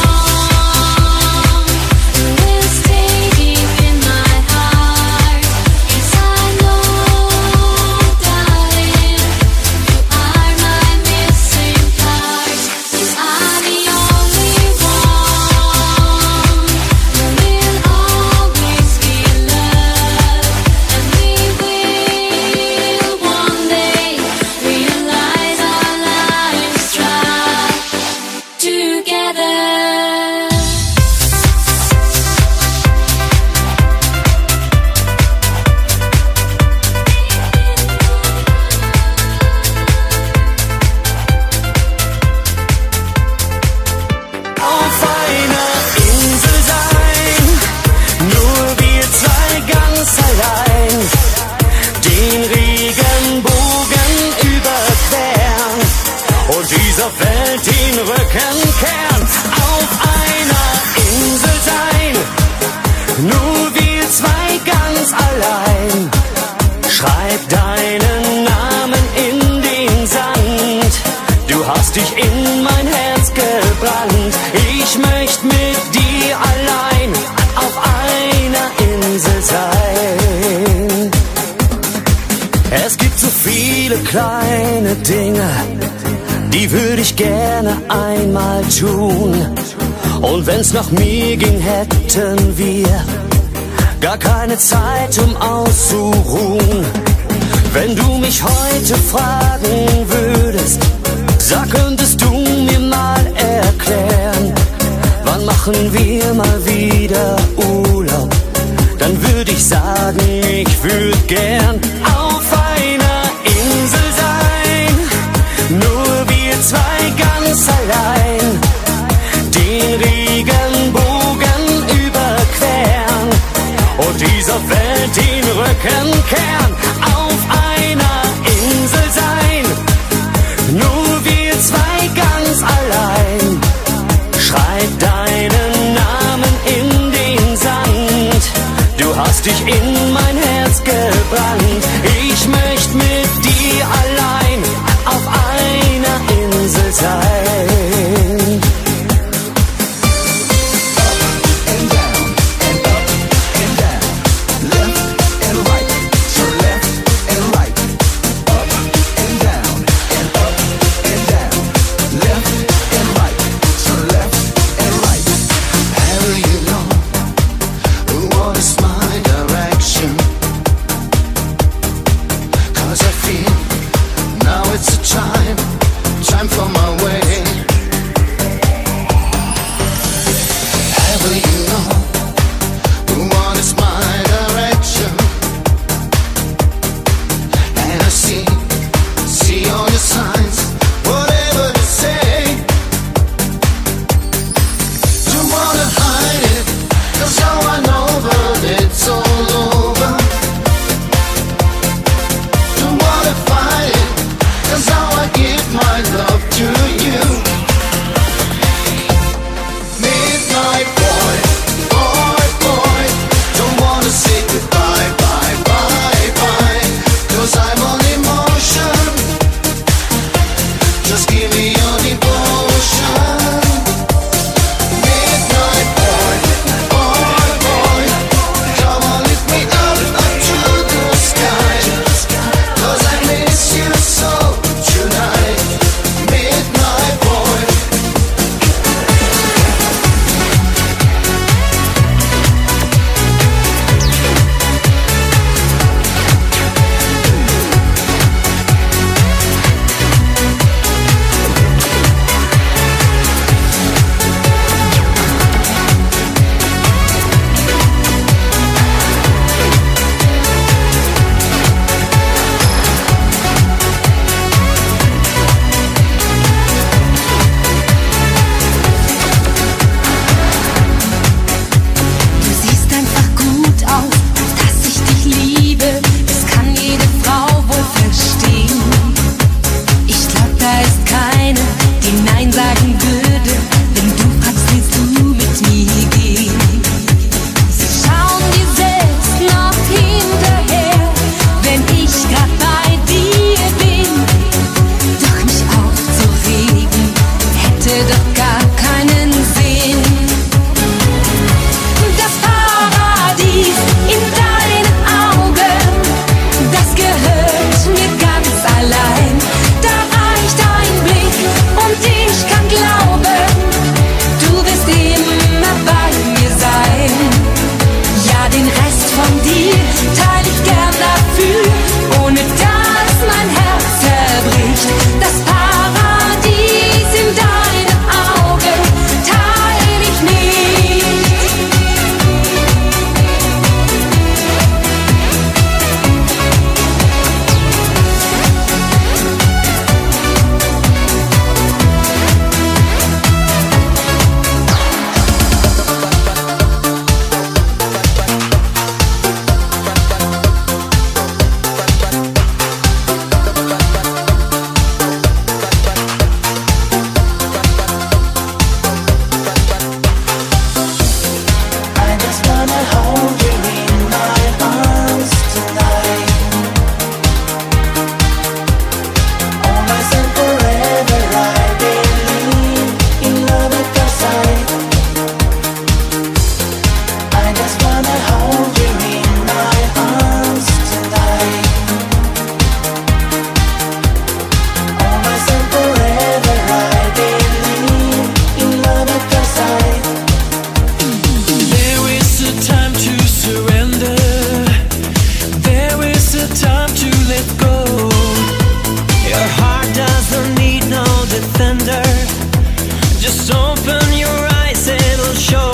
one who will stay deep in my heart. 'Cause I know, darling, you are my missing part. You are the only one who will always be loved, and we will one day realize our lives try together. Auf einer Insel sein, nur wir zwei ganz allein, den Regenbogen überqueren und dieser Welt den Rücken kehren. Auf einer Insel sein, nur wir zwei ganz allein, schreib deinen Namen in den Sand. Du hast dich in mein Herz gebrannt. Ich möchte mit dir allein auf einer Insel sein. Es gibt so viele kleine Dinge, die würde ich gerne einmal tun. Und wenn's nach mir ging, hätten wir gar keine Zeit, um auszuruhen. Wenn du mich heute fragen würdest, sag, könntest du mir mal erklären, wann machen wir mal wieder Urlaub? Dann würde ich sagen, ich würde gern auf einer Insel sein, nur wir zwei ganz allein, den Regenbogen überqueren und dieser Welt den Rücken kehren. Auf einer Insel sein, nur wir zwei ganz allein, schreib deinen Namen in den Sand. Du hast dich in mein Herz gebrannt. Ich möchte mit dir allein auf einer Insel sein. Time for my way. Ever you know what is my direction? And I see all your signs, whatever they say. Don't wanna hide it, 'cause now I know that it's all over. Don't wanna fight it, 'cause now I give my love to you. Midnight boy, boy, boy, don't wanna say goodbye, bye, bye, bye, 'cause I'm on emotion. doch gar keinen Sinn. Das Paradies in deinen Augen, das gehört mir ganz allein. Da reicht ein Blick und ich kann glauben, du wirst immer bei mir sein. Ja, den Rest von dir teile ich gern dafür, ohne dass mein Herz zerbricht. Das Paradies in deinen Augen teile ich nicht. I just wanna hold you in my arms tonight. Always and forever I believe in love at first sight. I just wanna hold you in my arms tonight. Always and forever I believe in love at first sight. There is a time to surrender. There is a time to let go. Your heart doesn't need no defender. Just open your eyes, it'll show.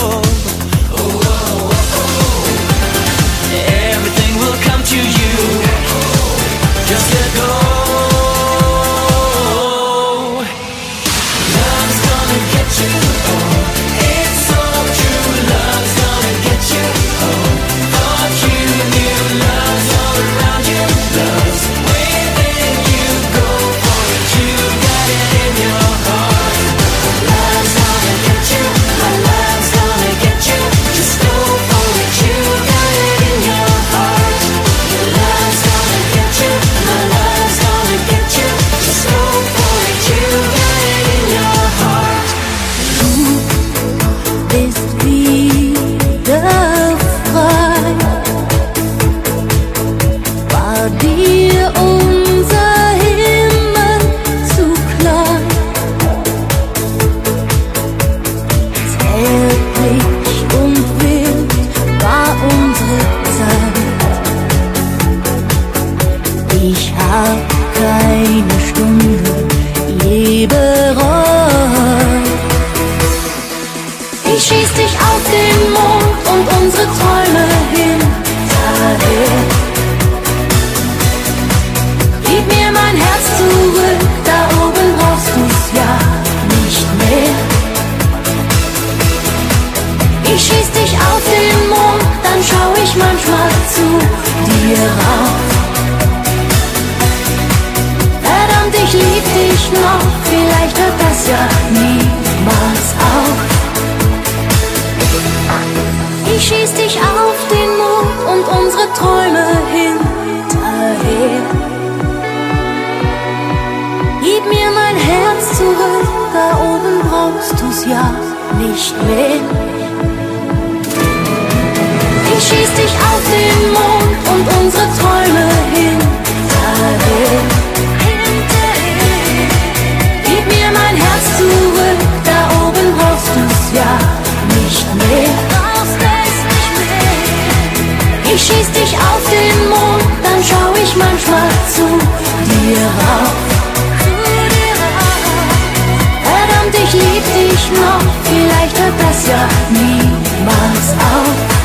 Everything will come to you. Just let go. Love's gonna get you. It's so true. Love's gonna get you. Thought you knew. Love's all around you. Love's within you. Go for it. You got it in your heart. Love's gonna get you. My love's gonna get you. Just go for it. You got it in your heart. Your love's gonna get you. My love's gonna get you. Just go for it. You got it in your heart. Bist wieder frei. War dir unser Himmel zu klein? Zärtlich und wild war unsere Zeit. Ich hab keine Stunde je bereut. Ich schieß dich auf den Mond und unsere Träume hinterher. Gib mir mein Herz zurück, da oben brauchst du's ja nicht mehr. Ich schieß dich auf den Mond, dann schau ich manchmal zu dir rauf. Verdammt, ich lieb dich noch, vielleicht hört das ja niemals auf. Ich schieß dich auf den Mond und unsere Träume hinterher. Gib mir mein Herz zurück, da oben brauchst du's ja nicht mehr. Ich schieß dich auf den Mond und unsere Träume hinterher. Gib mir mein Herz zurück, da oben brauchst du's ja nicht mehr. Ich schieß dich auf den Mond, dann schau ich manchmal zu dir rauf. Verdammt, ich lieb dich noch, vielleicht hört das ja niemals auf.